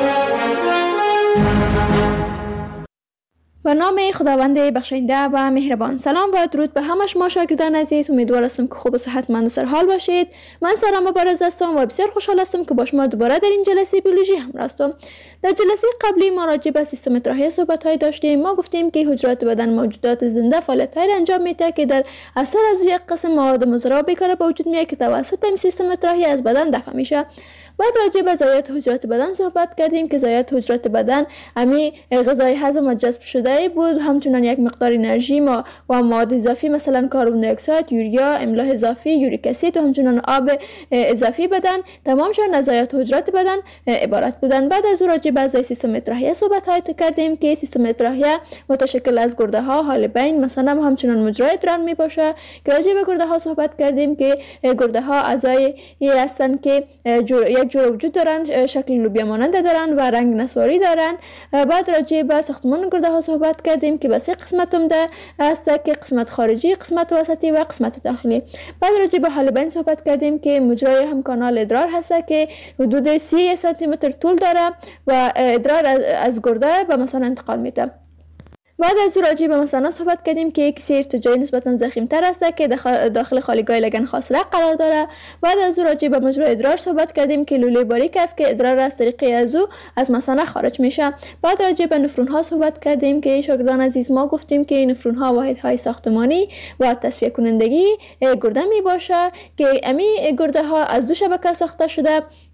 به نام خداوند بخشنده و مهربان. سلام و درود به همه شما شاگردان عزیز. امیدوار هستم که خوب و صحتمند و سرحال باشید. من سارا مبارز هستم و بسیار خوشحال هستم که با شما دوباره در این جلسه بیولوژی همراه هستم. در جلسه قبلی ما راجع به سیستم اطراحی صحبت‌های داشتیم. ما گفتیم که حجرات بدن موجودات زنده فعالیت‌های انجام میده که در اثر از یک قسم مواد مضر بیکار به وجود میاد که توسط این سیستم اطراحی از بدن دفع میشه. بعد راجع به ضایعات حجرات بدن صحبت کردیم که ضایعات حجرات بدن امی غذای هضم و جذب شده بود، همچنین یک مقدار انرژی ما و مواد اضافی مثلا کربن دی اکساید، یوریا، املاح اضافی، یوریک اسید و همچنین آب اضافی بدن تمامشون از ضایعات حجرات بدن عبارت بودن. بعد از اون راجع به اعضای سیستم اطراحیه صحبت های کردیم که سیستم اطراحیه متشکل از گرده ها، حالبین مثلا و همچنین مجرای ادرار می باشه که راجع به گرده ها صحبت کردیم که گرده ها اعضای هستند که یک جور وجود دارن، شکل لوبیا مانند دارن و رنگ نسواری دارن. بعد راجع به ساختمان گرده ها صحبت کردیم که به سه قسمت عمده است که قسمت خارجی، قسمت وسطی و قسمت داخلی. بعد راجع به حالبین صحبت کردیم که مجرای هم کانال ادرار هست که حدود سی سانتی متر طول داره و ادرار از گرده به مثانه انتقال میده. بعد از او راجع به مثانه صحبت کردیم که یک سری ارتجاعی نسبتا ضخیم‌تر است که داخل خالیگاه لگن خاصره قرار داره. بعد از او راجع به مجرای ادرار صحبت کردیم که لوله باریک است که ادرار از طریق از او از مثانه خارج میشه. بعد راجع به نفرون ها صحبت کردیم که شاگردان عزیز ما گفتیم که نفرون ها واحدهای ساختمانی و تصفیه کنندگی گرده می باشه که امی گرده ها از دو شبکه ساخته شده.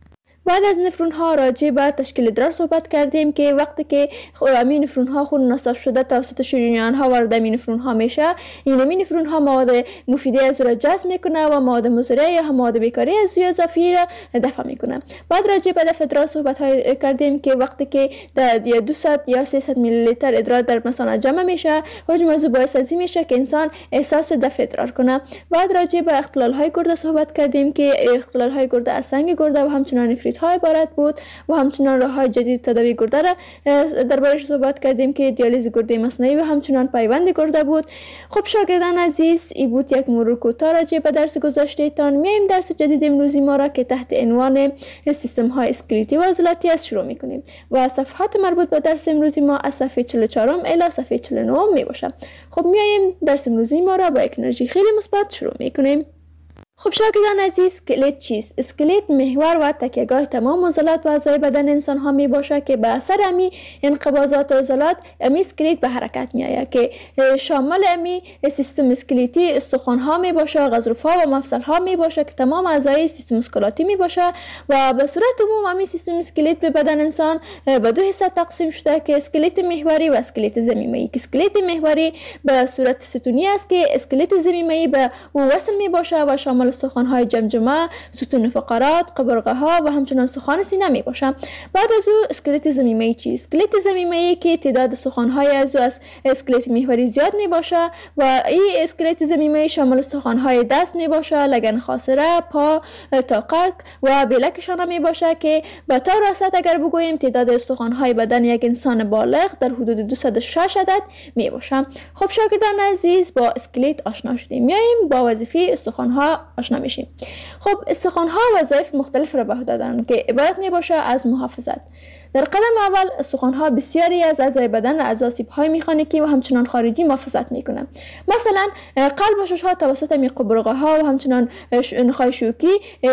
بعد از نفرون ها راجع به تشکیل ادرار صحبت کردیم که وقتی که این نفرون ها خون نصف شده توسط شریان ها وارد این نفرون ها میشه، این این نفرون ها مواد مفیده از را جذب میکنه و مواد مضره یا مواد بیکاری از اضافی را دفع میکنه. بعد راجع به دفع ادرار صحبت های کردیم که وقتی که یا دویست یا سیصد میلی لیتر ادرار در مثانه جمع میشه، حجم از باعث از این میشه که انسان احساس دفع ادرار کنه. بعد راجع به اختلال های گرده صحبت کردیم که اختلال های گرده از سنگ گرده و همچنان نفریت های عبارت بود و همچنان راه های جدید تداوی گرده را دربارش صحبت کردیم که دیالیز گرده مصنوعی و همچنان پیوند گرده بود. خب شاگردان عزیز، این بود یک مرور کوتاه راجع به درس گذشته تان. میایم درس جدید امروزی ما را که تحت عنوان سیستم های اسکلتی و عضلاتی است شروع میکنیم و صفحات مربوط به درس امروزی ما از صفحه چهل و چهار الی صفحه چهل و نه می باشه. خب میایم درس امروزی ما را با یک انرژی خیلی مثبت شروع میکنیم. خب شاگردان عزیز، اسکلت چیست؟ اسکلت محور و تکیهگاه تمام عضلات و اعضای بدن انسان ها می باشه که به اثر امی انقباضات عضلات امی اسکلت به حرکت می آید که شامل امی سیستم اسکلتی استخوان ها می باشه، غضروف ها و مفصل ها می باشه که تمام اعضای سیستم اسکلاتی می باشه و به صورت عموم امی سیستم اسکلت به بدن انسان به دو حصه تقسیم شده که اسکلت محوری و اسکلت ضمیمه‌ای. که اسکلت محوری به صورت ستونی است که اسکلت ضمیمه‌ای به او وصل می باشه و شامل استخوان‌های جمجمه، ستون فقرات، قبرقه ها و همچنان استخوان سینه می باشه. بعد از او اسکلت ضمیمه‌ای چیست؟ اسکلت ضمیمه‌ای که تعداد استخوان‌های از او از اسکلت محوری زیاد می باشه و این اسکلت ضمیمه‌ای شامل استخوان‌های دست می باشه، لگن خاصره، پا، تاقک و بلک شانه می باشه که به طور راست اگر بگوییم تعداد استخوان‌های بدن یک انسان بالغ در حدود دویست و شش عدد می باشه. خب شاگردان عزیز، با اسکلت آشنا شدیم. میایم با وظیفه استخوان‌ها آشنا میشیم. خب استخوان‌ها وظایف مختلف را به عهده دارند که عبارت می باشه از محافظت. در قدم اول استخوان‌ها بسیاری از اعضای بدن از آسیب‌های مکانیکی و همچنان خارجی محافظت می‌کنند. مثلا قلب و شش‌ها توسط می قبرقه‌ها و همچنان نخاع شوکی،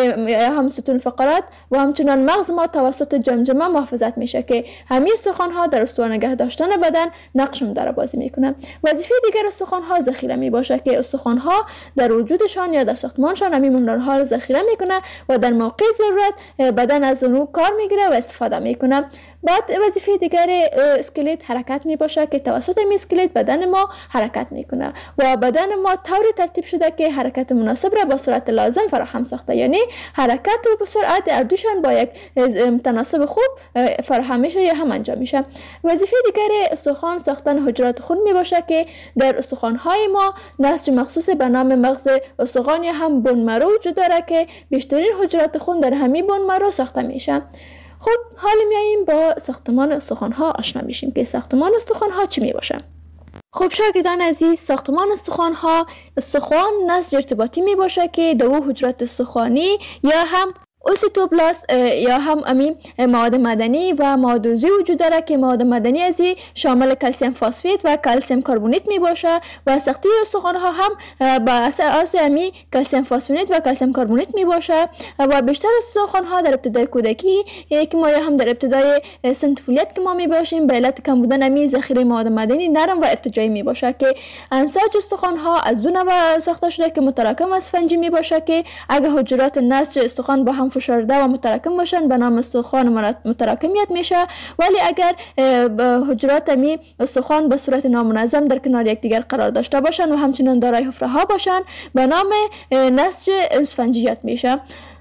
هم ستون فقرات و همچنان مغز ما توسط جمجمه محافظت میشه که همین استخوان‌ها در استوار نگه داشتن بدن نقش مدار بازی می‌کنند. وظیفه دیگر استخوان‌ها ذخیره میباشه که استخوان‌ها در وجودشان یا در ساختمانشان همین مینرال‌ها را ذخیره میکنه و در موقع ضرورت بدن از اون کار میگیره و استفاده میکنه. بعد وظیفه دیگر اسکلت حرکت می باشه که توسط این اسکلت بدن ما حرکت میکنه و بدن ما طوری ترتیب شده که حرکت مناسب را با سرعت لازم فراهم ساخته، یعنی حرکت و سرعت اردوشان با یک تناسب خوب فراهم میشه یا هم انجام میشه. وظیفه دیگر استخوان ساختن حجرات خون می باشه که در استخوان های ما نسج مخصوص به نام مغز استخوان یا هم بون مرو وجود داره که بیشترین حجرات خون در همین بون مرو ساخته میشه. خب حالا میاییم با ساختمان استخوان ها آشنا میشیم که ساختمان استخوان ها چی می باشه. خب شاگردان عزیز، ساختمان استخوان ها استخوان نسج ارتباطی می باشه که دو حجرات استخوانی یا هم اوسیتوبلاست یا هم امی مواد مدنی و مواد عضوی وجود داره که مواد مدنی ازی شامل کلسیم فسفید و کلسیم کربونیت می باشه و ساخته استخوان ها هم با اساس امی کلسیم فسفید و کلسیم کربونیت می باشه و بیشتر استخوان ها در ابتدای کودکی که ما هم در ابتدای سن طفولیت که ما می باشیم به علت کم بودن امی ذخیره مواد مدنی نرم و ارتجاعی می باشه که انساج استخوان ها از دو نوع ساخته شده که متراکم و اسفنجی می باشه که اگه حجرات نسج استخوان با هم فشرده و متراکم باشن به نام استخوان متراکمیت میشه، ولی اگر حجرات می استخوان به صورت نامنظم در کنار یکدیگر قرار داشته باشن و همچنین دارای حفره ها باشن به نام نسج اسفنجیت میشه.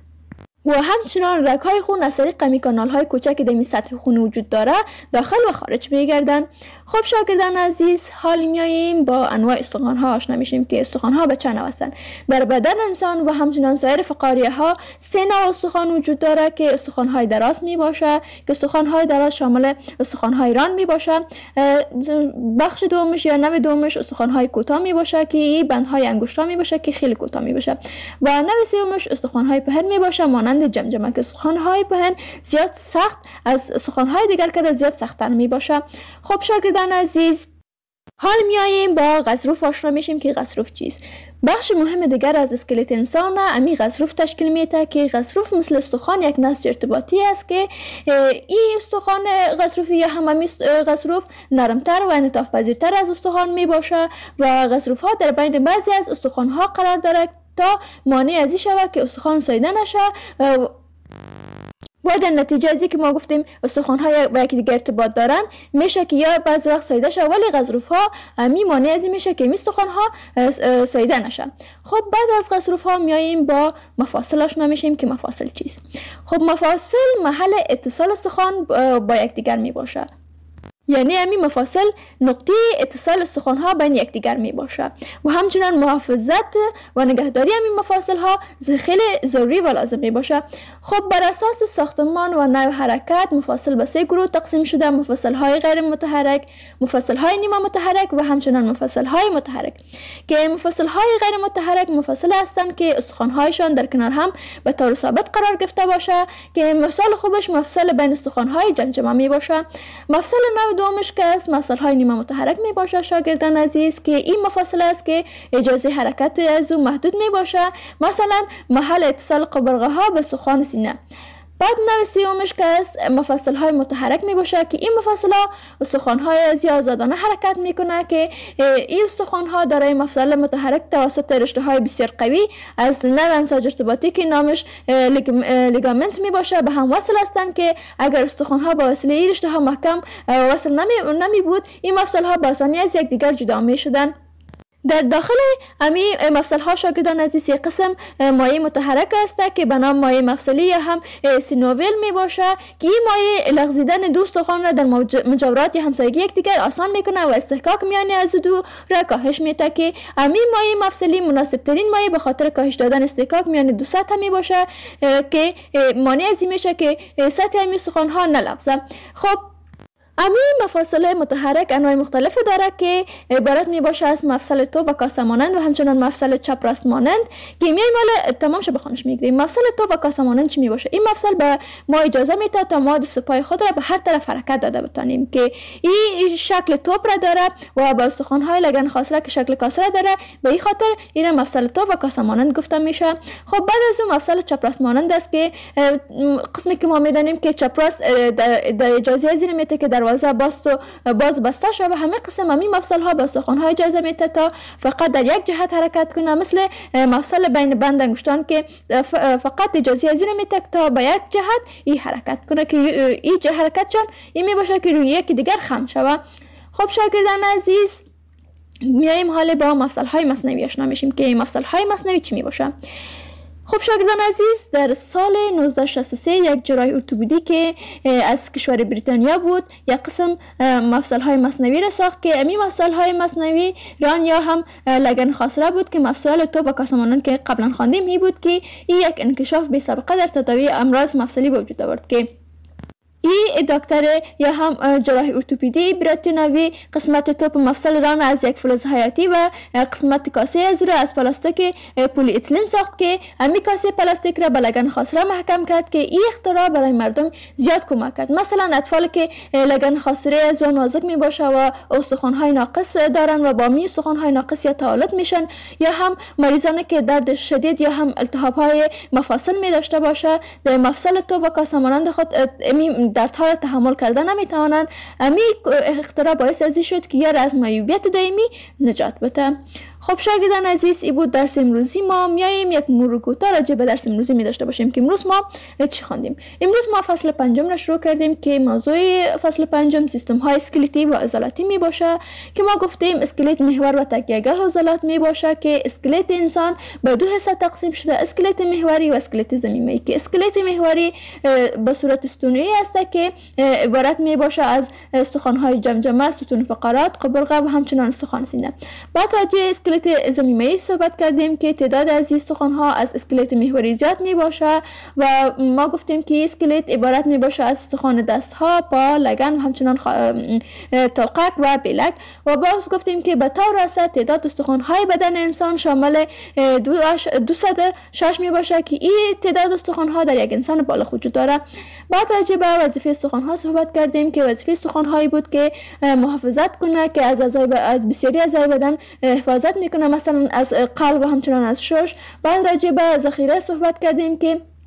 و همچنان رگ‌های خون از طریق می کانال‌های کوچک که در سطح خون وجود داره داخل و خارج می‌گردن. خب شاگردان عزیز، حال میاییم با انواع استخوان‌ها آشنا میشیم که استخوان‌ها به چند نوع هستند. در بدن انسان و همچنان سایر فقاریه‌ها سه نوع استخوان وجود داره که استخوان‌های دراز میباشه که استخوان‌های دراز شامل استخوان‌های ران میباشه. بخش دومش یا نوع دومش استخوان‌های کوتاه میباشه که این بندهای انگشت‌ها میباشه که خیلی کوتاه میباشه و نوع سومش استخوان‌های پهن میباشه مانند جمجمه که استخوان‌های پهن زیاد سخت از استخوان‌های دیگر که زیاد سخت‌تر میباشه. خب شاگردان عزیز، حال میاییم با غضروف آشنا میشیم که غضروف چیست. بخش مهم دیگر از اسکلت انسان امی غضروف تشکیل میده که غضروف مثل استخوان یک نسج ارتباطی است که این استخوان غضروفی یا هم امی غضروف نرمتر و انعطاف پذیرتر از استخوان میباشه و غضروف ها در بین بعضی از استخوان ها قرار داره تا مانع از این شود که استخوان ساییده نشه و در نتیجه از که ما گفتیم استخوان‌ها با یکی دیگر ارتباط دارن، میشه که یا بعضی وقت ساییده شه، ولی غضروف‌ها می مانع از این میشه که این استخوان‌ها ساییده نشه. خب بعد از غضروف‌ها میاییم با مفاصل آشنا میشیم که مفاصل چیست. خب مفاصل محل اتصال استخوان با یکدیگر می باشه، یعنی همین مفاصل نقطه اتصال استخوان‌ها بین یکدیگر می باشه و همچنین محافظت و نگهداری همین مفاصل ها خیلی ضروری و لازم می باشه. خب بر اساس ساختمان و نوع حرکت مفاصل به سه گروه تقسیم شده: مفاصل های غیر متحرک، مفاصل های نیمه متحرک و همچنین مفاصل های متحرک. که مفاصل های غیر متحرک مفاصل هستند که استخوان هایشان در کنار هم به طور ثابت قرار گرفته باشه، که مثال خوبش مفصل بین استخوان های جمجمه می باشه. مفصل نوع دومش که است مفصل های نیمه متحرک می باشه شاگردان عزیز، که این مفاصل است که اجازه حرکت از اون محدود می باشه، مثلا محل اتصال قبرقه ها به استخوان سینه. بعد نوع سیومش که است مفاصل های متحرک می باشه، که این مفاصل ها استخوان های از آزادانه حرکت میکنه، که این استخوان ها دارای مفصل متحرک توسط رشته های بسیار قوی از نوع انساج ارتباطی که نامش لیگامنت می باشه به هم وصل هستند، که اگر استخوان ها با وسیله این رشته ها محکم وصل نمی, نمی بود، این مفصل ها با آسانی از یکدیگر جدا می شدن. در داخل امی مفصل ها شاگردان عزیز یک قسم مایع متحرک است که به نام مایع مفصلی یا هم سینوویل می باشه، که این مایع لغزیدن دو استخوان را در مجاورات همسایگی یکدیگر آسان میکنه و استحکاک میان از دو را کاهش میده، که امی مایع مفصلی مناسب ترین مایع به خاطر کاهش دادن استحکاک میان دو سطح می باشه، که مانع از این میشه که سطح امی استخوان ها نلغزه. خب امی مفاصل متحرک انواع مختلف داره که عبارت می باشه از مفصل تو و کاسه مانند و همچنان مفصل چپ راست مانند، که میایم حالا تمام شه بخونش میگیریم. مفصل تو و کاسه مانند چی می باشه؟ این مفصل به ما اجازه میده تا ما دست پای خود را به هر طرف حرکت داده بتانیم، که این شکل توپ را داره و با استخوان های لگن خاصره که شکل کاسه را داره، به این خاطر این مفصل تو و کاسه مانند گفته میشه. خب بعد از اون مفصل چپ راست مانند است که قسمی که ما میدانیم که چپ راست در اجازه از این میده که دروازه باز و باز بسته شده و همه قسم همین مفصل ها با استخوان های اجازه میده تا فقط در یک جهت حرکت کنه، مثل مفصل بین بند انگشتان که فقط اجازه از این میده تا به یک جهت این حرکت کنه، که این حرکت چون این می باشه که روی یکی دیگر خم شود. خب شاگردان عزیز میایم حالا با مفصل های مصنوی آشنا میشیم، که مفصل های مصنوی چی می باشه. خب شاگردان عزیز در سال نوزده صد و شصت و سه یک جراح ارتوپدی که از کشور بریتانیا بود یک قسم مفصل های مصنوی را ساخت، که امی مفصل های مصنوی ران یا هم لگن خاصره بود، که مفصل تو و کاسه مانند که قبلا خواندیم هی بود، که این یک انکشاف بی سابقه در تداوی امراض مفصلی به وجود آورد. که این دکتر یا هم جراح ارتوپدی بریتانیایی قسمت توپ مفصل ران از یک فلز حیاتی و قسمت کاسه از را از پلاستیک پلی اتیلن ساخت، که همین کاسه پلاستیک را به لگن خاصره محکم کرد، که این اختراع برای مردم زیاد کمک کرد. مثلا اطفال که لگن خاصره از و نازک می باشه و استخوان های ناقص دارن و با می استخوان های ناقص یا تعالت میشن، یا هم مریضانی که درد شدید یا هم التهاب های مفاصل می داشته باشه، در مفصل توپ و کاسه مانند خود دردها را تحمل کردن نمیتوانند. امی اختراع باعث ازی شد که یار از معیوبیت دائمی نجات بده. خب شاگردان عزیز این بود درس امروزی ما. میاییم یک مرور کوتاه راجع به درس امروزی می داشته باشیم که امروز ما چی خواندیم. امروز ما فصل پنجم را شروع کردیم که موضوع فصل پنجم سیستم های اسکلتی و عضلاتی می باشه، که ما گفتیم اسکلت محور و تکیه‌گاه عضلات می باشه، که اسکلت انسان به دو حصه تقسیم شده، اسکلت محوری و اسکلت ضمیمه‌ای، که اسکلت محوری به صورت استونی است که عبارت می باشه از استخوان های جمجمه، ستون فقرات، قبرقه و همچنین استخوان سینه. بعد راجع اسکلت ضمیمه‌ای صحبت کردیم که تعداد از استخوان ها از اسکلت محوری زیاد می باشه و ما گفتیم که اسکلت عبارت می باشه از استخوان دست ها، پا، لگن و همچنین خ... توقک و بلک. و باز گفتیم که به طور اساس تعداد استخوان های بدن انسان شامل دویست و شش می باشه، که این تعداد استخوان ها در یک انسان بالغ وجود داره. بعد راجع به وظیفه استخوان ها صحبت کردیم که وظیفه استخوان هایی بود که محافظت کنه، که از اعضای از بسیاری اعضای بدن حفاظت میکنه، مثلا از قلب و همچنان از شش. بعد راجع به ذخیره صحبت کردیم که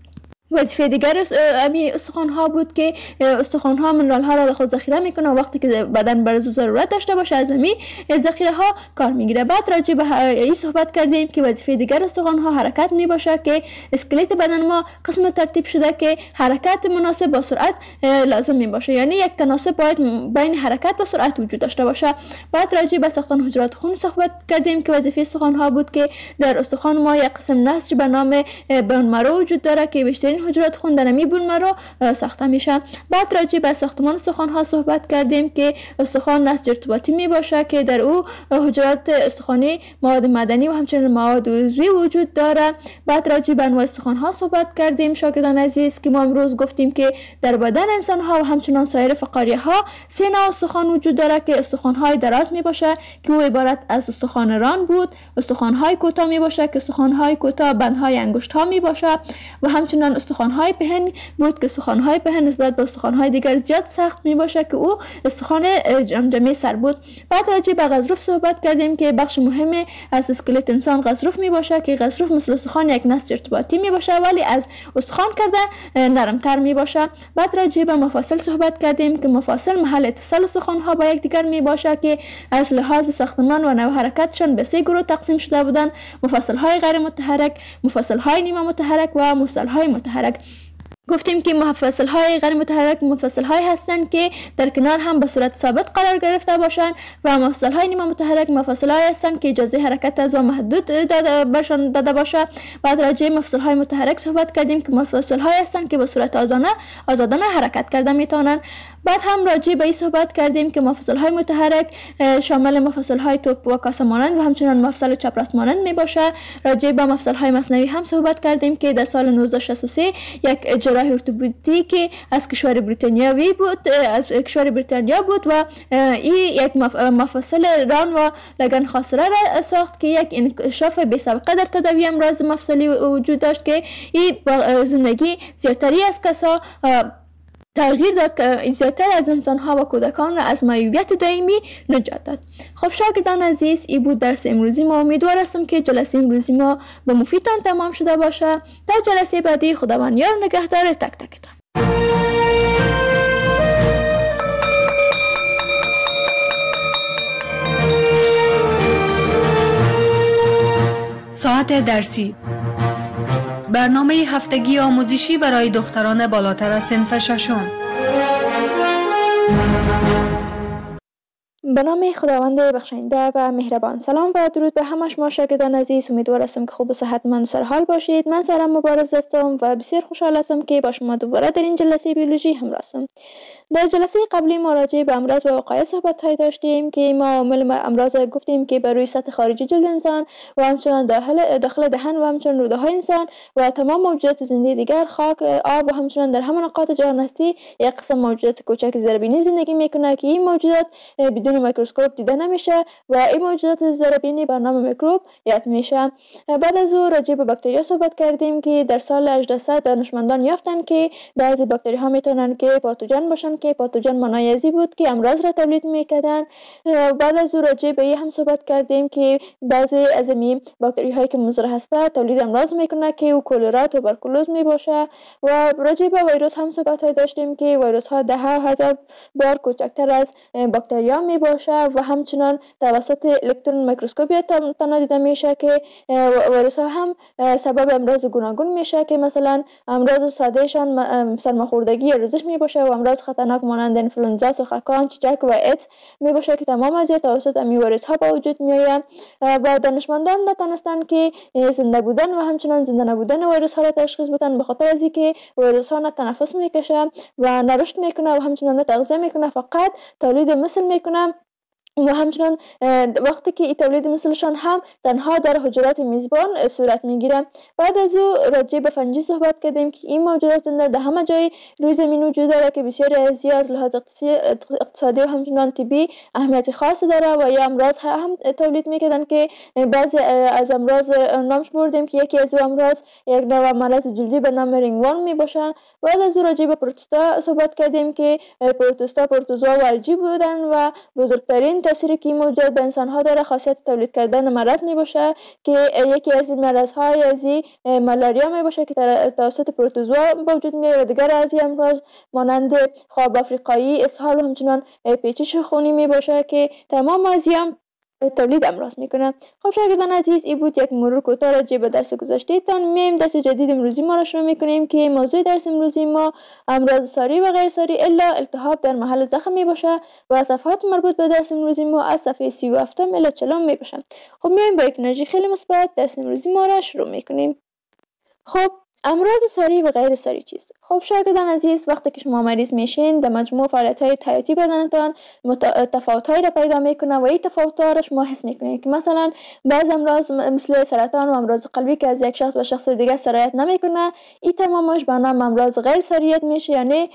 وظیفه دیگر امی استخوان ها بود که استخوان ها منرال ها را در خود ذخیره میکنه و وقتی که بدن بر از ضرورت داشته باشه از امی ذخیره ها کار میگیره. بعد راجع به این صحبت کردیم که وظیفه دیگر استخوان ها حرکت می باشه که اسکلت بدن ما قسم ترتیب شده که حرکت مناسب با سرعت لازم می باشه، یعنی یک تناسب باید بین حرکت و سرعت وجود داشته باشه. بعد راجع به ساختن حجرات خون صحبت کردیم که وظیفه استخوان ها بود که در استخوان ما یک قسم نسج به نام بون مرو وجود داره که بیشترین حجرات خون در امی بون مرو ساخته میشه. بعد راجع به ساختمان استخوان ها صحبت کردیم که استخوان نسج ارتباطی می باشه که در او حجرات استخوانی، مواد مدنی و همچنین مواد عضوی وجود داره. بعد راجع به انواع استخوان ها صحبت کردیم شاگردان عزیز که ما امروز گفتیم که در بدن انسان ها و همچنین سایر فقاریه ها سه نوع استخوان وجود داره که استخوان های دراز می باشه که او عبارت از استخوان ران بود، استخوان های کوتاه می باشه که استخوان های کوتاه بند های انگشت ها می باشه و همچنین استخوان های پهن بود که استخوان های پهن نسبت به استخوان های دیگر زیاد سخت می باشه که او استخوان جمجمه سر بود. بعد راجع به غضروف صحبت کردیم که بخش مهمی از اسکلت انسان غضروف می باشه که غضروف مثل استخوان یک نسج ارتباطی می باشه ولی از استخوان کرده نرمتر می باشه. بعد راجع به مفاصل صحبت کردیم که مفاصل محل اتصال استخوان ها با یک دیگر می باشه که از لحاظ ساختمان و نوع حرکتشان به سه گروه تقسیم شده بودند: مفاصل های غیر متحرک، مفاصل های نیمه متحرک و مفاصل های متحرک. گفتیم که مفاصل های غیر متحرک مفاصل های هستند که در کنار هم به صورت ثابت قرار گرفته باشند و مفاصل های نیمه متحرک مفاصل های هستند که اجازه حرکت از و محدود داده برشان داده باشه. بعد راجع به مفاصل های متحرک صحبت کردیم که مفاصل های هستند که به صورت آزادانه آزادانه حرکت کرده میتونن. بعد هم راجع به این صحبت کردیم که مفاصل های متحرک شامل مفاصل های توپ و کاسه مانند و همچنین مفصل چپراست مانند می باشه. راجع به مفصل های مصنوعی هم صحبت کردیم که در سال نوزده شصت و سه یک جراح ارتوپدی که از کشور بریتانیایی بود از کشور بریتانیا بود و این یک مفصل ران و لگن خاصره را ساخت که یک انکشاف بی سابقه در تداوی امراض مفصلی وجود داشت که این با زندگی زیادتری از کسا تغییر داد که زیادتر از انسان‌ها و کودکان را از معیوبیت دائمی نجات داد. خب شاگردان عزیز، این بود درس امروزی ما. امیدوار هستم که جلسه امروزی ما به مفیدتان تمام شده باشه. تا جلسه بعدی خداوند یار نگهدار تک تکتان. ساعت درسی، برنامه هفتگی آموزشی برای دختران بالاتر از صنف ششم. به نام خداوند بخشنده و مهربان. سلام و درود به همه شما شاگردان عزیز. امیدوار هستم که خوب و صحتمند و سرحال باشید. من سارا مبارز هستم و بسیار خوشحال هستم که با شما دوباره در این جلسه بیولوژی همراه هستم. در جلسه قبلی ما راجع به امراض و وقایع صحبت های داشتیم که ما عوامل امراض گفتیم که بر روی سطح خارجی جلد انسان و همچنین داخل داخل دهن و همچنین روده های انسان و تمام موجودات زنده دیگر، خاک، آب و همچنین در همه نقاط جهان هستی یک قسم موجودات کوچک زیربینی زندگی میکنه که این موجودات بدون میکروسکوپ دیده نمیشه و این موجودات زیربینی به نام میکروب یاد میشه. بعد از او راجع به باکتریا صحبت کردیم که در سال هجده صد دانشمندان یافتن که بعضی باکتری ها میتونن که پاتوژن باشن که پاتوژن معنای ازی بود که امراض را تولید میکردن. بعد از او راجع به این هم صحبت کردیم که بعضی از این باکتری هایی که مضر هسته تولید امراض میکنه که او کلرا، توبرکولوز میباشه. و راجع به ویروس هم صحبت های داشتیم که ویروس ها ده هزار بار کوچکتر از باکتریا میباشه و همچنان توسط الکترون میکروسکوپی تنها دیده میشه که ویروس ها هم سبب امراض گوناگون میشه که مثلا امراض ساده شان سرماخوردگی یا رزش میباشه و امراض خطرناک مانند انفلوئنزا، سخکان، چیچک و ایدز میباشه که تمام از توسط امی ویروس ها به وجود میآیند. و دانشمندان نتونستن که زنده بودن و همچنان زنده نبودن ویروس ها را تشخیص بدن به خاطر از اینکه ویروس ها نه تنفس میکشه و نه رشد میکنه و همچنان نه تغذیه میکنه، فقط تولید مثل میکنه و همچنان وقتی که این تولید مثلشان هم تنها در حجرات میزبان صورت میگیره. بعد از او راجع به فنجی صحبت کردیم که این موجودات زنده در همه جای روی زمین وجود داره که بسیاری از از لحاظ اقتصادی و همچنان طبی اهمیت خاصی داره و یا امراض هم تولید میکردن که بعضی از امراض نامش بردیم که یکی از او امراض یک نوع مرض جلدی به نام رینگوان میباشه. بعد از او راجع به پروتوستا صحبت کردیم که پروتوستا پروتوزوا و الژی بودن و بزرگترین تاثیری که موجود به انسان ها داره خاصیت تولید کردن مرض می باشه که یکی از این مرض های از ملاریا می باشه که توسط پروتوزوا به وجود میاد و دیگر از این امراض مانند خواب افریقایی، اسهال و همچنان پیچش خونی می باشه که تمام از این تولید امراض میکنه. خب شاگردان عزیز، این بود یک مرور کوتاه راجع به درس گذشته تان. میم درس جدید امروزی ما را شروع میکنیم که موضوع درس امروزی ما امراض ساری و غیر ساری الا التهاب در محل زخم می باشه و صفحات مربوط به درس امروزی ما از صفحه سی و هفت الی چهل می باشه. خب میم با یک انرژی خیلی مثبت درس امروزی ما را شروع میکنیم. خب امراض ساری و غیر ساری چیست؟ خب شاگردان عزیز، وقتی که شما مریض میشین در مجموع فعالیت‌های حیاتی بدنتان تفاوت‌هایی را پیدا میکنه و این تفاوت‌ها را شما حس میکنید که مثلا بعض امراض مثل سرطان و امراض قلبی که از یک شخص به شخص دیگه سرایت نمیکنه، این تمامش به نام امراض غیر ساریت میشه، یعنی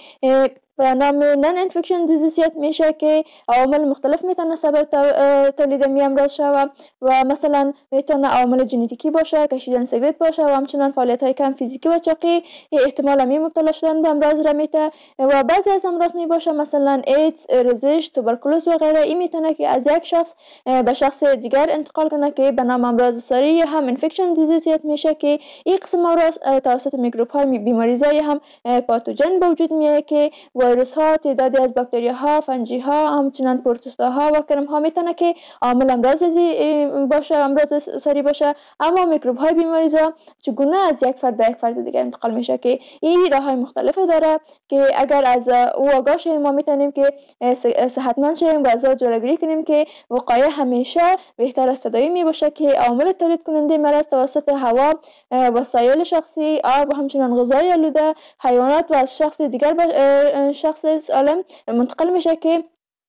به نام نان انفکشن دیزیزیت میشه که عوامل مختلف میتونه سبب تولید می امراض شوه و مثلا میتونه عوامل ژنتیکی باشه، کشیدن سیگرت باشه و همچنان فعالیت های کم فیزیکی و چاقی احتمال می مبتلا شدن به امراض را میته و بعضی از امراض می باشه مثلا ایدز، ریزش، توبرکولوز و غیره. این میتونه که از یک شخص به شخص دیگر انتقال کنه که به نام امراض ساری یا هم انفکشن دیزیزیت میشه که این قسم امراض توسط میکروب های بیماریزای هم پاتوژن به وجود میاد که ویروس ها، تعدادی از باکتری ها، فنجی ها، همچنان پروتوزوا ها و کرم ها میتونه که عامل امراض باشه، امراض ساری باشه. اما میکروب های بیماریزا چگونه از یک فرد به یک فرد دیگر انتقال میشه که این راه های مختلفی داره که اگر از او آگاه شیم ما میتونیم که صحتمند شیم و از آن جلوگیری کنیم که وقایع همیشه بهتر از تداوی می باشه که عامل تولید کننده مرض توسط هوا، وسایل شخصی، آب و همچنان غذای آلوده، حیوانات و از شخص دیگر به شخص سالم منتقل میشه که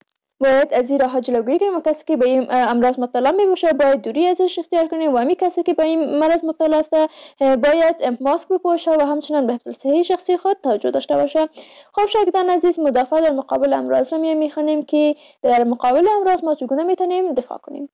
باید از این راه جلوگیری کنیم و کسی که به این امراض مبتلا می باشه باید دوری ازش اختیار کنیم و همین کسی که به این مرض مبتلا است باید ماسک بپوشه و همچنان به حفظ صحی شخصی خود توجه داشته باشه. خب شاگردان عزیز، مدافع در مقابل امراض رو میخوانیم که در مقابل امراض ما چگونه میتونیم دفاع کنیم.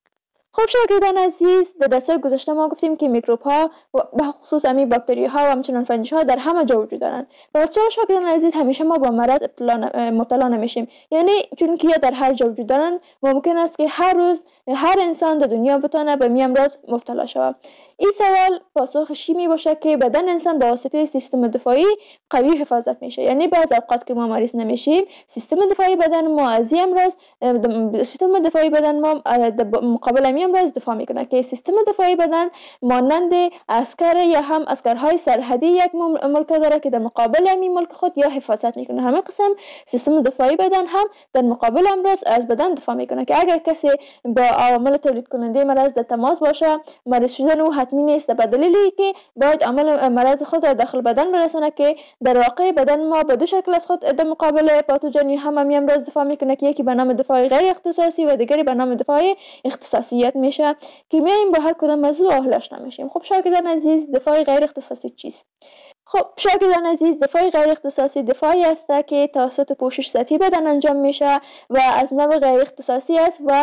خب شاگردان عزیز، در درس گذشته ما گفتیم که میکروب ها به خصوص امی باکتری ها و همچنان فنجی ها در همه جا وجود دارند و چرا شاگردان عزیز همیشه ما با مرض مبتلا نمیشیم؟ یعنی چون که در هر جا وجود دارند ممکن است که هر روز هر انسان در دنیا بتونه به می امراض مبتلا شود. این سوال پاسخش می باشه که بدن انسان با واسطه سیستم دفاعی قوی حفاظت میشه. یعنی بعض اوقات که ما مریض نمیشیم سیستم دفاعی بدن ما از این امراض سیستم دفاعی بدن ما مقابل این امراض دفاع میکنه که سیستم دفاعی بدن مانند عسکر یا هم عسکرهای سرحدی یک ملک داره که در مقابل این ملک خود یا حفاظت میکنه. همین قسم سیستم دفاعی بدن هم در مقابل امراض از بدن دفاع میکنه که اگر کسی با عوامل تولید کننده مرض در تماس باشه مریض شدن او حتمی نیست، به دلیلی که باید عامل مرض خود را داخل بدن برسانه که در واقع بدن ما به دو شکل از خود در مقابل پاتوژن هم همین امراض دفاع میکنه که یکی به نام دفاع غیر اختصاصی و دیگری به نام دفاع اختصاصیت میشه که میایم با هر کدام از اون آشنا میشیم. خب شاگردان عزیز، دفاع غیر اختصاصی چیست؟ خب شاگردان عزیز، دفاع غیر اختصاصی دفاعی است که توسط پوشش سطحی بدن انجام میشه و از نوع غیر اختصاصی است و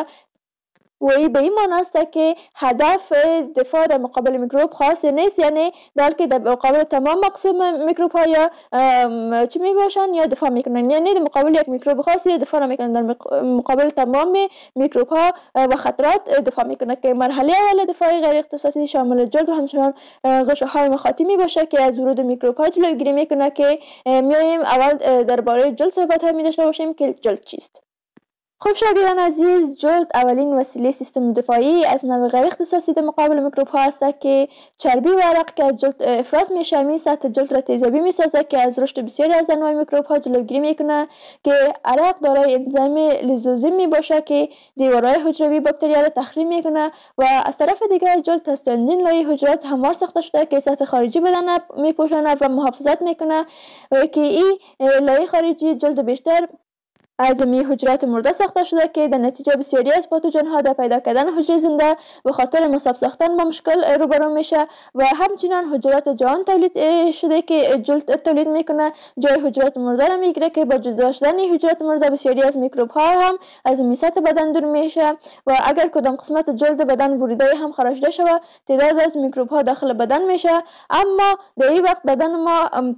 و ای به این معنی است که هدف دفاع در مقابل میکروب خاص نیست، یعنی بلکه در مقابل تمام مقسوم میکروب ها یا چی می باشن یا دفاع میکنن. یعنی در مقابل یک میکروب خاص یا دفاع نمیکنن، در مقابل تمام میکروب ها و خطرات دفاع میکنه که مرحله اول دفاع غیر اختصاصی شامل جلد و همچنان غشاهای مخاطی می باشه که از ورود میکروب ها جلوگیری میکنه که میایم اول درباره جلد صحبت ها می داشته باشیم که جلد چیست. خب شاگردان عزیز، جلد اولین وسیله سیستم دفاعی از نوع غیر اختصاصی در مقابل میکروب ها است که چربی و عرق که از جلد افراز میشه می سطح جلد را تیزابی میسازه که از رشد بسیاری از انواع میکروب ها جلوگیری میکنه که عرق دارای انزیم لیزوزیم می باشه که دیوارهای حجروی باکتریا را تخریب میکنه و از طرف دیگر جلد از چندین لایه حجرات هموار ساخته شده که سطح خارجی بدن میپوشانه و محافظت میکنه که این لایه خارجی جلد بیشتر از می حجرات مرده ساخته شده که در نتیجه بسیاری از پاتوژن ها در پیدا کردن حجره زنده به خاطر مصاب ساختن با مشکل روبرو میشه و همچنین حجرات جان تولید شده که جلد تولید میکنه جای حجرات مرده را میگیره که با جدا شدن حجرات مرده بسیاری از میکروب ها هم از میسط بدن دور میشه و اگر کدام قسمت جلد بدن بریده هم خارجده شود تعداد از میکروب ها داخل بدن میشه. اما در این وقت بدن ما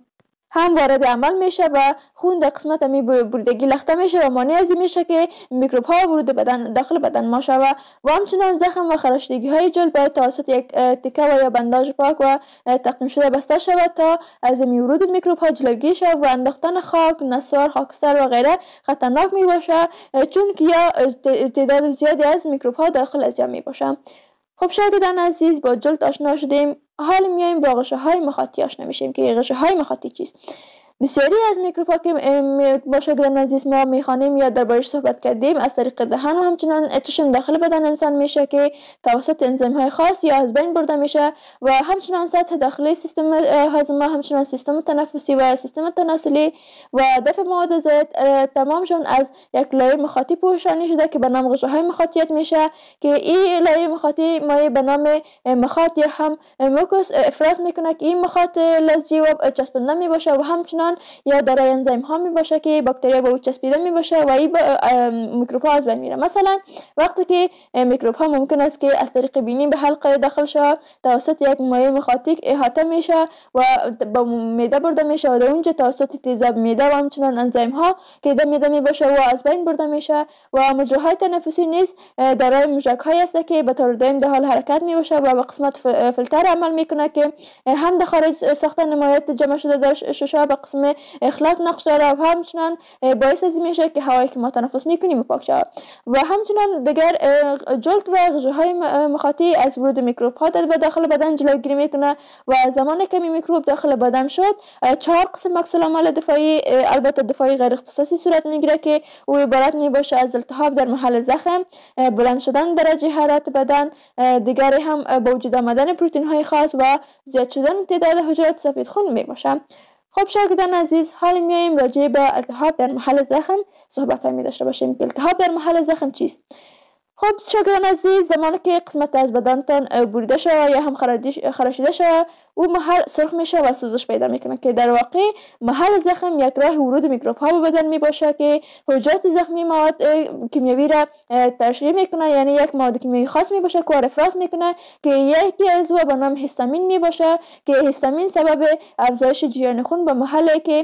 هم وارد عمل میشه و خون در قسمت می بریدگی لخته میشه و مانع از این میشه که میکروب ها ورود بدن داخل بدن ما شود و همچنان زخم و خراشیدگی های جلد باید توسط یک تکه و یا بنداژ پاک و تعقیم شده بسته شود تا از ورود میکروب ها جلوگیری شود و انداختن خاک، نسوار، خاکستر و غیره خطرناک می باشه چون که یا تعداد زیادی از میکروب ها داخل از جمع می باشه. خب شاگردان عزیز، با جلد آشنا شدیم، حال میایم با غشه های مخاطی آشنا میشیم که غشه های مخاطی چیست. بسیاری از میکروب ها که با شاگردان عزیز ما میخوانیم یا دربارش صحبت کردیم از طریق دهن و همچنان چشم داخل بدن انسان میشه که توسط انزیم های خاص یا از بین برده میشه و همچنان سطح داخلی سیستم هاضمه، همچنان سیستم تنفسی و سیستم تناسلی و دفع مواد زائد تمامشون از یک لایه مخاطی پوشانی شده که به نام غشه های مخاطیت میشه که این لایه مخاطی مایع به نام مخاط یا هم موکوس افراز میکنه که این مخاط لزجی و چسبنده میباشه و همچنان یا دارای انزیم ها می باشه که باکتریا به او چسبیده می باشه و این میکروب ها از بین میره. مثلا وقتی که میکروب ها ممکن است که از طریق بینی به حلقه داخل شود توسط یک مایع مخاطی احاطه میشه و به معده برده میشه و در اونجا توسط تیزاب معده و همچنان انزیم ها که در معده می باشه و از بین برده میشه و مجراهای تنفسی نیز دارای مژگان هایی است که به طور دائم در حال حرکت می باشه و به قسمت فیلتر عمل میکنه که هم در خارج ساختن مایعات جمع شده در شش به قسم اخلاط نقش داره و همچنان باعث از میشه که هوایی که ما تنفس میکنیم پاک شود و همچنان دیگر جلد و غشه های مخاطی از ورود میکروب ها در داخل بدن جلوگیری میکنه و زمانی که میکروب داخل بدن شد چهار قسم عکس العمل دفاعی البته دفاعی غیر اختصاصی صورت میگیره که او عبارت میباشه از التهاب در محل زخم، بلند شدن درجه حرارت بدن، دیگری هم با وجود آمدن پروتئین های خاص و زیاد شدن تعداد حجرات سفید خون میباشه. خب شاگردان عزیز، حال میایم راجع به التهاب در محل زخم صحبت های می داشته باشیم که التهاب در محل زخم چیست. خب شاگردان عزیز، زمانی که قسمت از بدنتان بریده شود یا هم خراشیده شود او محل سرخ میشه و سوزش پیدا میکنه که در واقع محل زخم یک راه ورود میکروب ها به بدن میباشه که حجرات زخمی مواد کیمیایی را ترشح میکنه، یعنی یک مواد کیمیایی خاص میباشه که افراز میکنه که یکی از به نام هیستامین میباشه که هیستامین سبب افزایش جریان خون به محلی که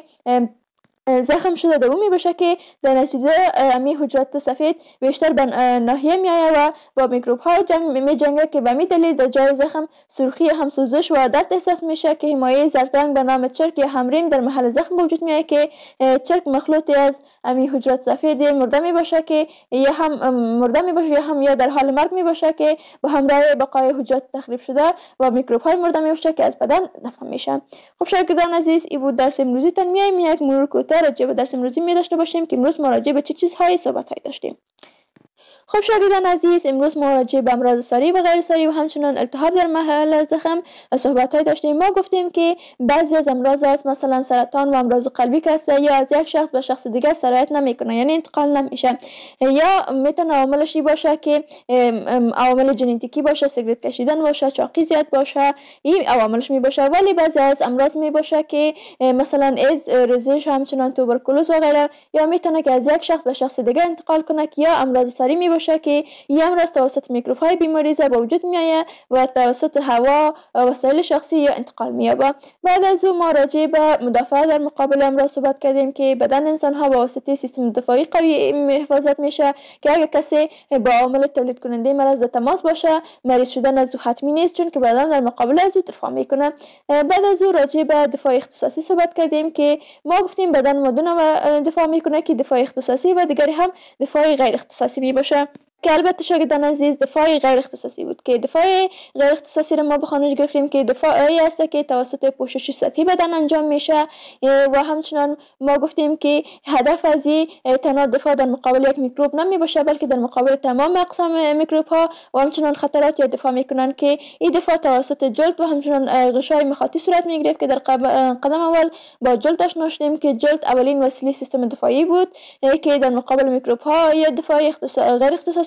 زخم شده در اون می باشه که در نتیجه امی حجرات سفید بیشتر به ناحیه می آید و با میکروب ها جنگ می جنگه که به می دلیل در جای زخم سرخی هم سوزش و درد احساس میشه که حمایه زرد به نام چرک یا همریم در محل زخم وجود می آید که چرک مخلوطی از امی حجرات سفید مرده می باشه که یا هم مرده می باشه یا هم یا در حال مرگ می باشه که با همراه بقای حجرات تخریب شده و میکروب های مرده می باشه که از بدن دفع میشه. خب شاگردان عزیز، این بود درس امروزی تان. میایم یک مرور کوتاه راجع به درس امروزی می داشته باشیم که امروز مراجعه به چه چیزهایی صحبت هایی داشتیم. خب شاگردان عزیز، امروز مراجعه به امراض ساری و غیر ساری و همچنان التهاب در محل زخم صحبت های داشتیم. ما گفتیم که بعضی از امراض است مثلا سرطان و امراض قلبی که است یا از یک شخص به شخص دیگر سرایت نمیکنه، یعنی انتقال نمیشه، یا میتونه عواملش باشه که عوامل ژنتیکی باشه، سیگرت کشیدن باشه، چاقی زیاد باشه، این عواملش می باشه. ولی بعضی از امراض می باشه که مثلا ایدز، ریزش، همچنان توبرکولوز و غیره، یا میتونه که از یک شخص به شخص دیگر انتقال کنه یا امراض ساری می باشه که این امراض توسط میکروب های بیماریزه به وجود میآید و توسط هوا، وسایل شخصی یا انتقال مییابد. بعد از او ما راجع به مدافعت در مقابل امراض صحبت کردیم که بدن انسان ها با واسطه سیستم دفاعی قوی حفاظت میشه که اگر کسی با عامل تولید کننده مرض در تماس باشه مریض شدن از او حتمی نیست چون که بدن در مقابل از او دفاع میکنه. بعد از او راجع به دفاع اختصاصی صحبت کردیم که ما گفتیم بدن مدونه دفاع میکنه که دفاع اختصاصی و دیگری هم دفاع غیر اختصاصی می باشه که البته شاگردان عزیز دفاع غیر اختصاصی بود که دفاع غیر اختصاصی رو ما به خانش گرفتیم که دفاعی است که توسط پوشش سطحی بدن انجام میشه و همچنان ما گفتیم که هدف از این تنها دفاع در مقابل یک میکروب نمی باشه بلکه در مقابل تمام اقسام میکروب ها و همچنان خطرات یا دفاع میکنن که این دفاع توسط جلد و همچنان غشای مخاطی صورت میگرفت که در قدم اول با جلد آشنا شدیم که جلد اولین وسیله سیستم دفاعی بود که در مقابل میکروب ها یا دفاع غیر اختصاصی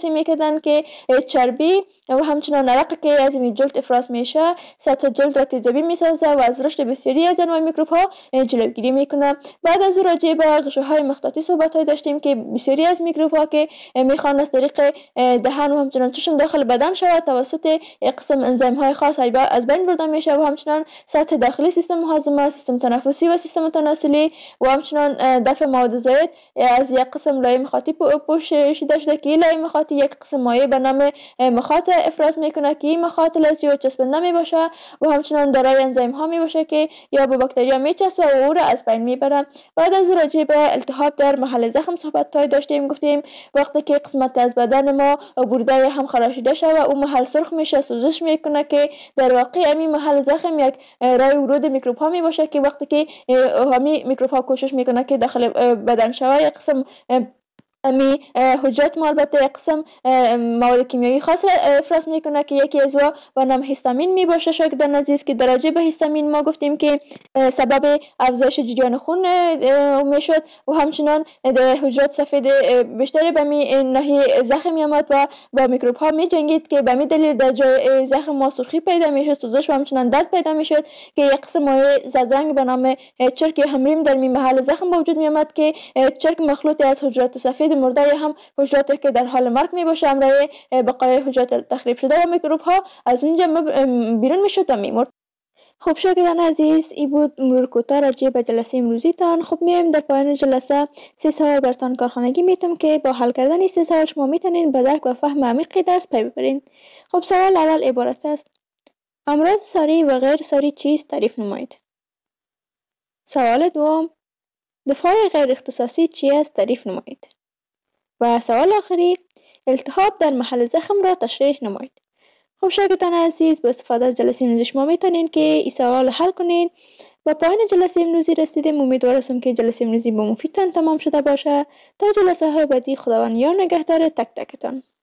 توصیه میکردن که چربی و همچنان عرق که از این جلد افراز میشه سطح جلد را تیزابی میسازه و از رشد بسیاری از انواع میکروب ها جلوگیری میکنه. بعد از او راجع به غشاهای مخططی صحبت های داشتیم که بسیاری از میکروب ها که میخوان از طریق دهن و همچنان چشم داخل بدن شود توسط قسم انزیم های خاص از بین برده میشه و همچنان سطح داخلی سیستم هاضمه، سیستم تنفسی و سیستم تناسلی و همچنان دفع مواد زائد از یک قسم لایه مخاطی پوشیده شده که لایه مخاطی یک قسم مایع به نام مخاط افراز میکنه که این مخاط لزجی و چسبنده میباشه و همچنان دارای انزیم ها میباشه که یا به باکتریا میچسبه و او را از بین میبره. بعد از راجع به التهاب در محل زخم صحبت های داشتیم، گفتیم وقتی که قسمت از بدن ما برده هم خراشیده شده و اون محل سرخ میشه، سوزش میکنه که در واقع همین محل زخم یک راه ورود میکروب ها میباشه که وقتی که همین میکروب ها کوشش میکنه که داخل بدن شود یک قسم امی حجرات ما البته یک قسم مواد کیمیایی خاص را افراز میکنه که یکی از او به نام هیستامین میباشه. شاگردان عزیز که درجه به هیستامین ما گفتیم که سبب افزایش جریان خون میشد و همچنان حجرات سفید بیشتری به می ناحیه زخم میامد و با میکروب ها می جنگید که به می دلیل در جای زخم ما سرخی پیدا میشد، سوزش و همچنان درد پیدا میشد که یک قسم مایع زرد به نام چرک همریم در می محل زخم به وجود میامد که چرک مخلوط از حجرات سفید مرده هم حجراتی که در حال مرگ می باشه همراه بقای حجرات تخریب شده و میکروب ها از اونجا بیرون میشد و میمرد. خب شاگردان عزیز، ای بود مرور کوتاه راجع به جلسه امروزی تان. خب میایم در پایان جلسه سه سوال برتان کارخانگی میتم که با حل کردن این سه سوال شما میتونین به درک و فهم عمیق درس پی ببرین. خب سوال اول عبارت است: امراض ساری و غیر ساری چیست؟ تعریف نمایید. سوال دوم: دفاع غیر اختصاصی چی است؟ تعریف نمایید. و سوال آخری: التهاب در محل زخم را تشریح نمایید. خب شاگردان عزیز، با استفاده از جلسه امروزی شما میتونین که این سوال حل کنین. با پایان جلسه امروزی رسیدیم. امیدوارم که جلسه امروزی با مفیدتان تمام شده باشه. تا جلسه های بعدی، خداوند یار نگهدار تک تکتان.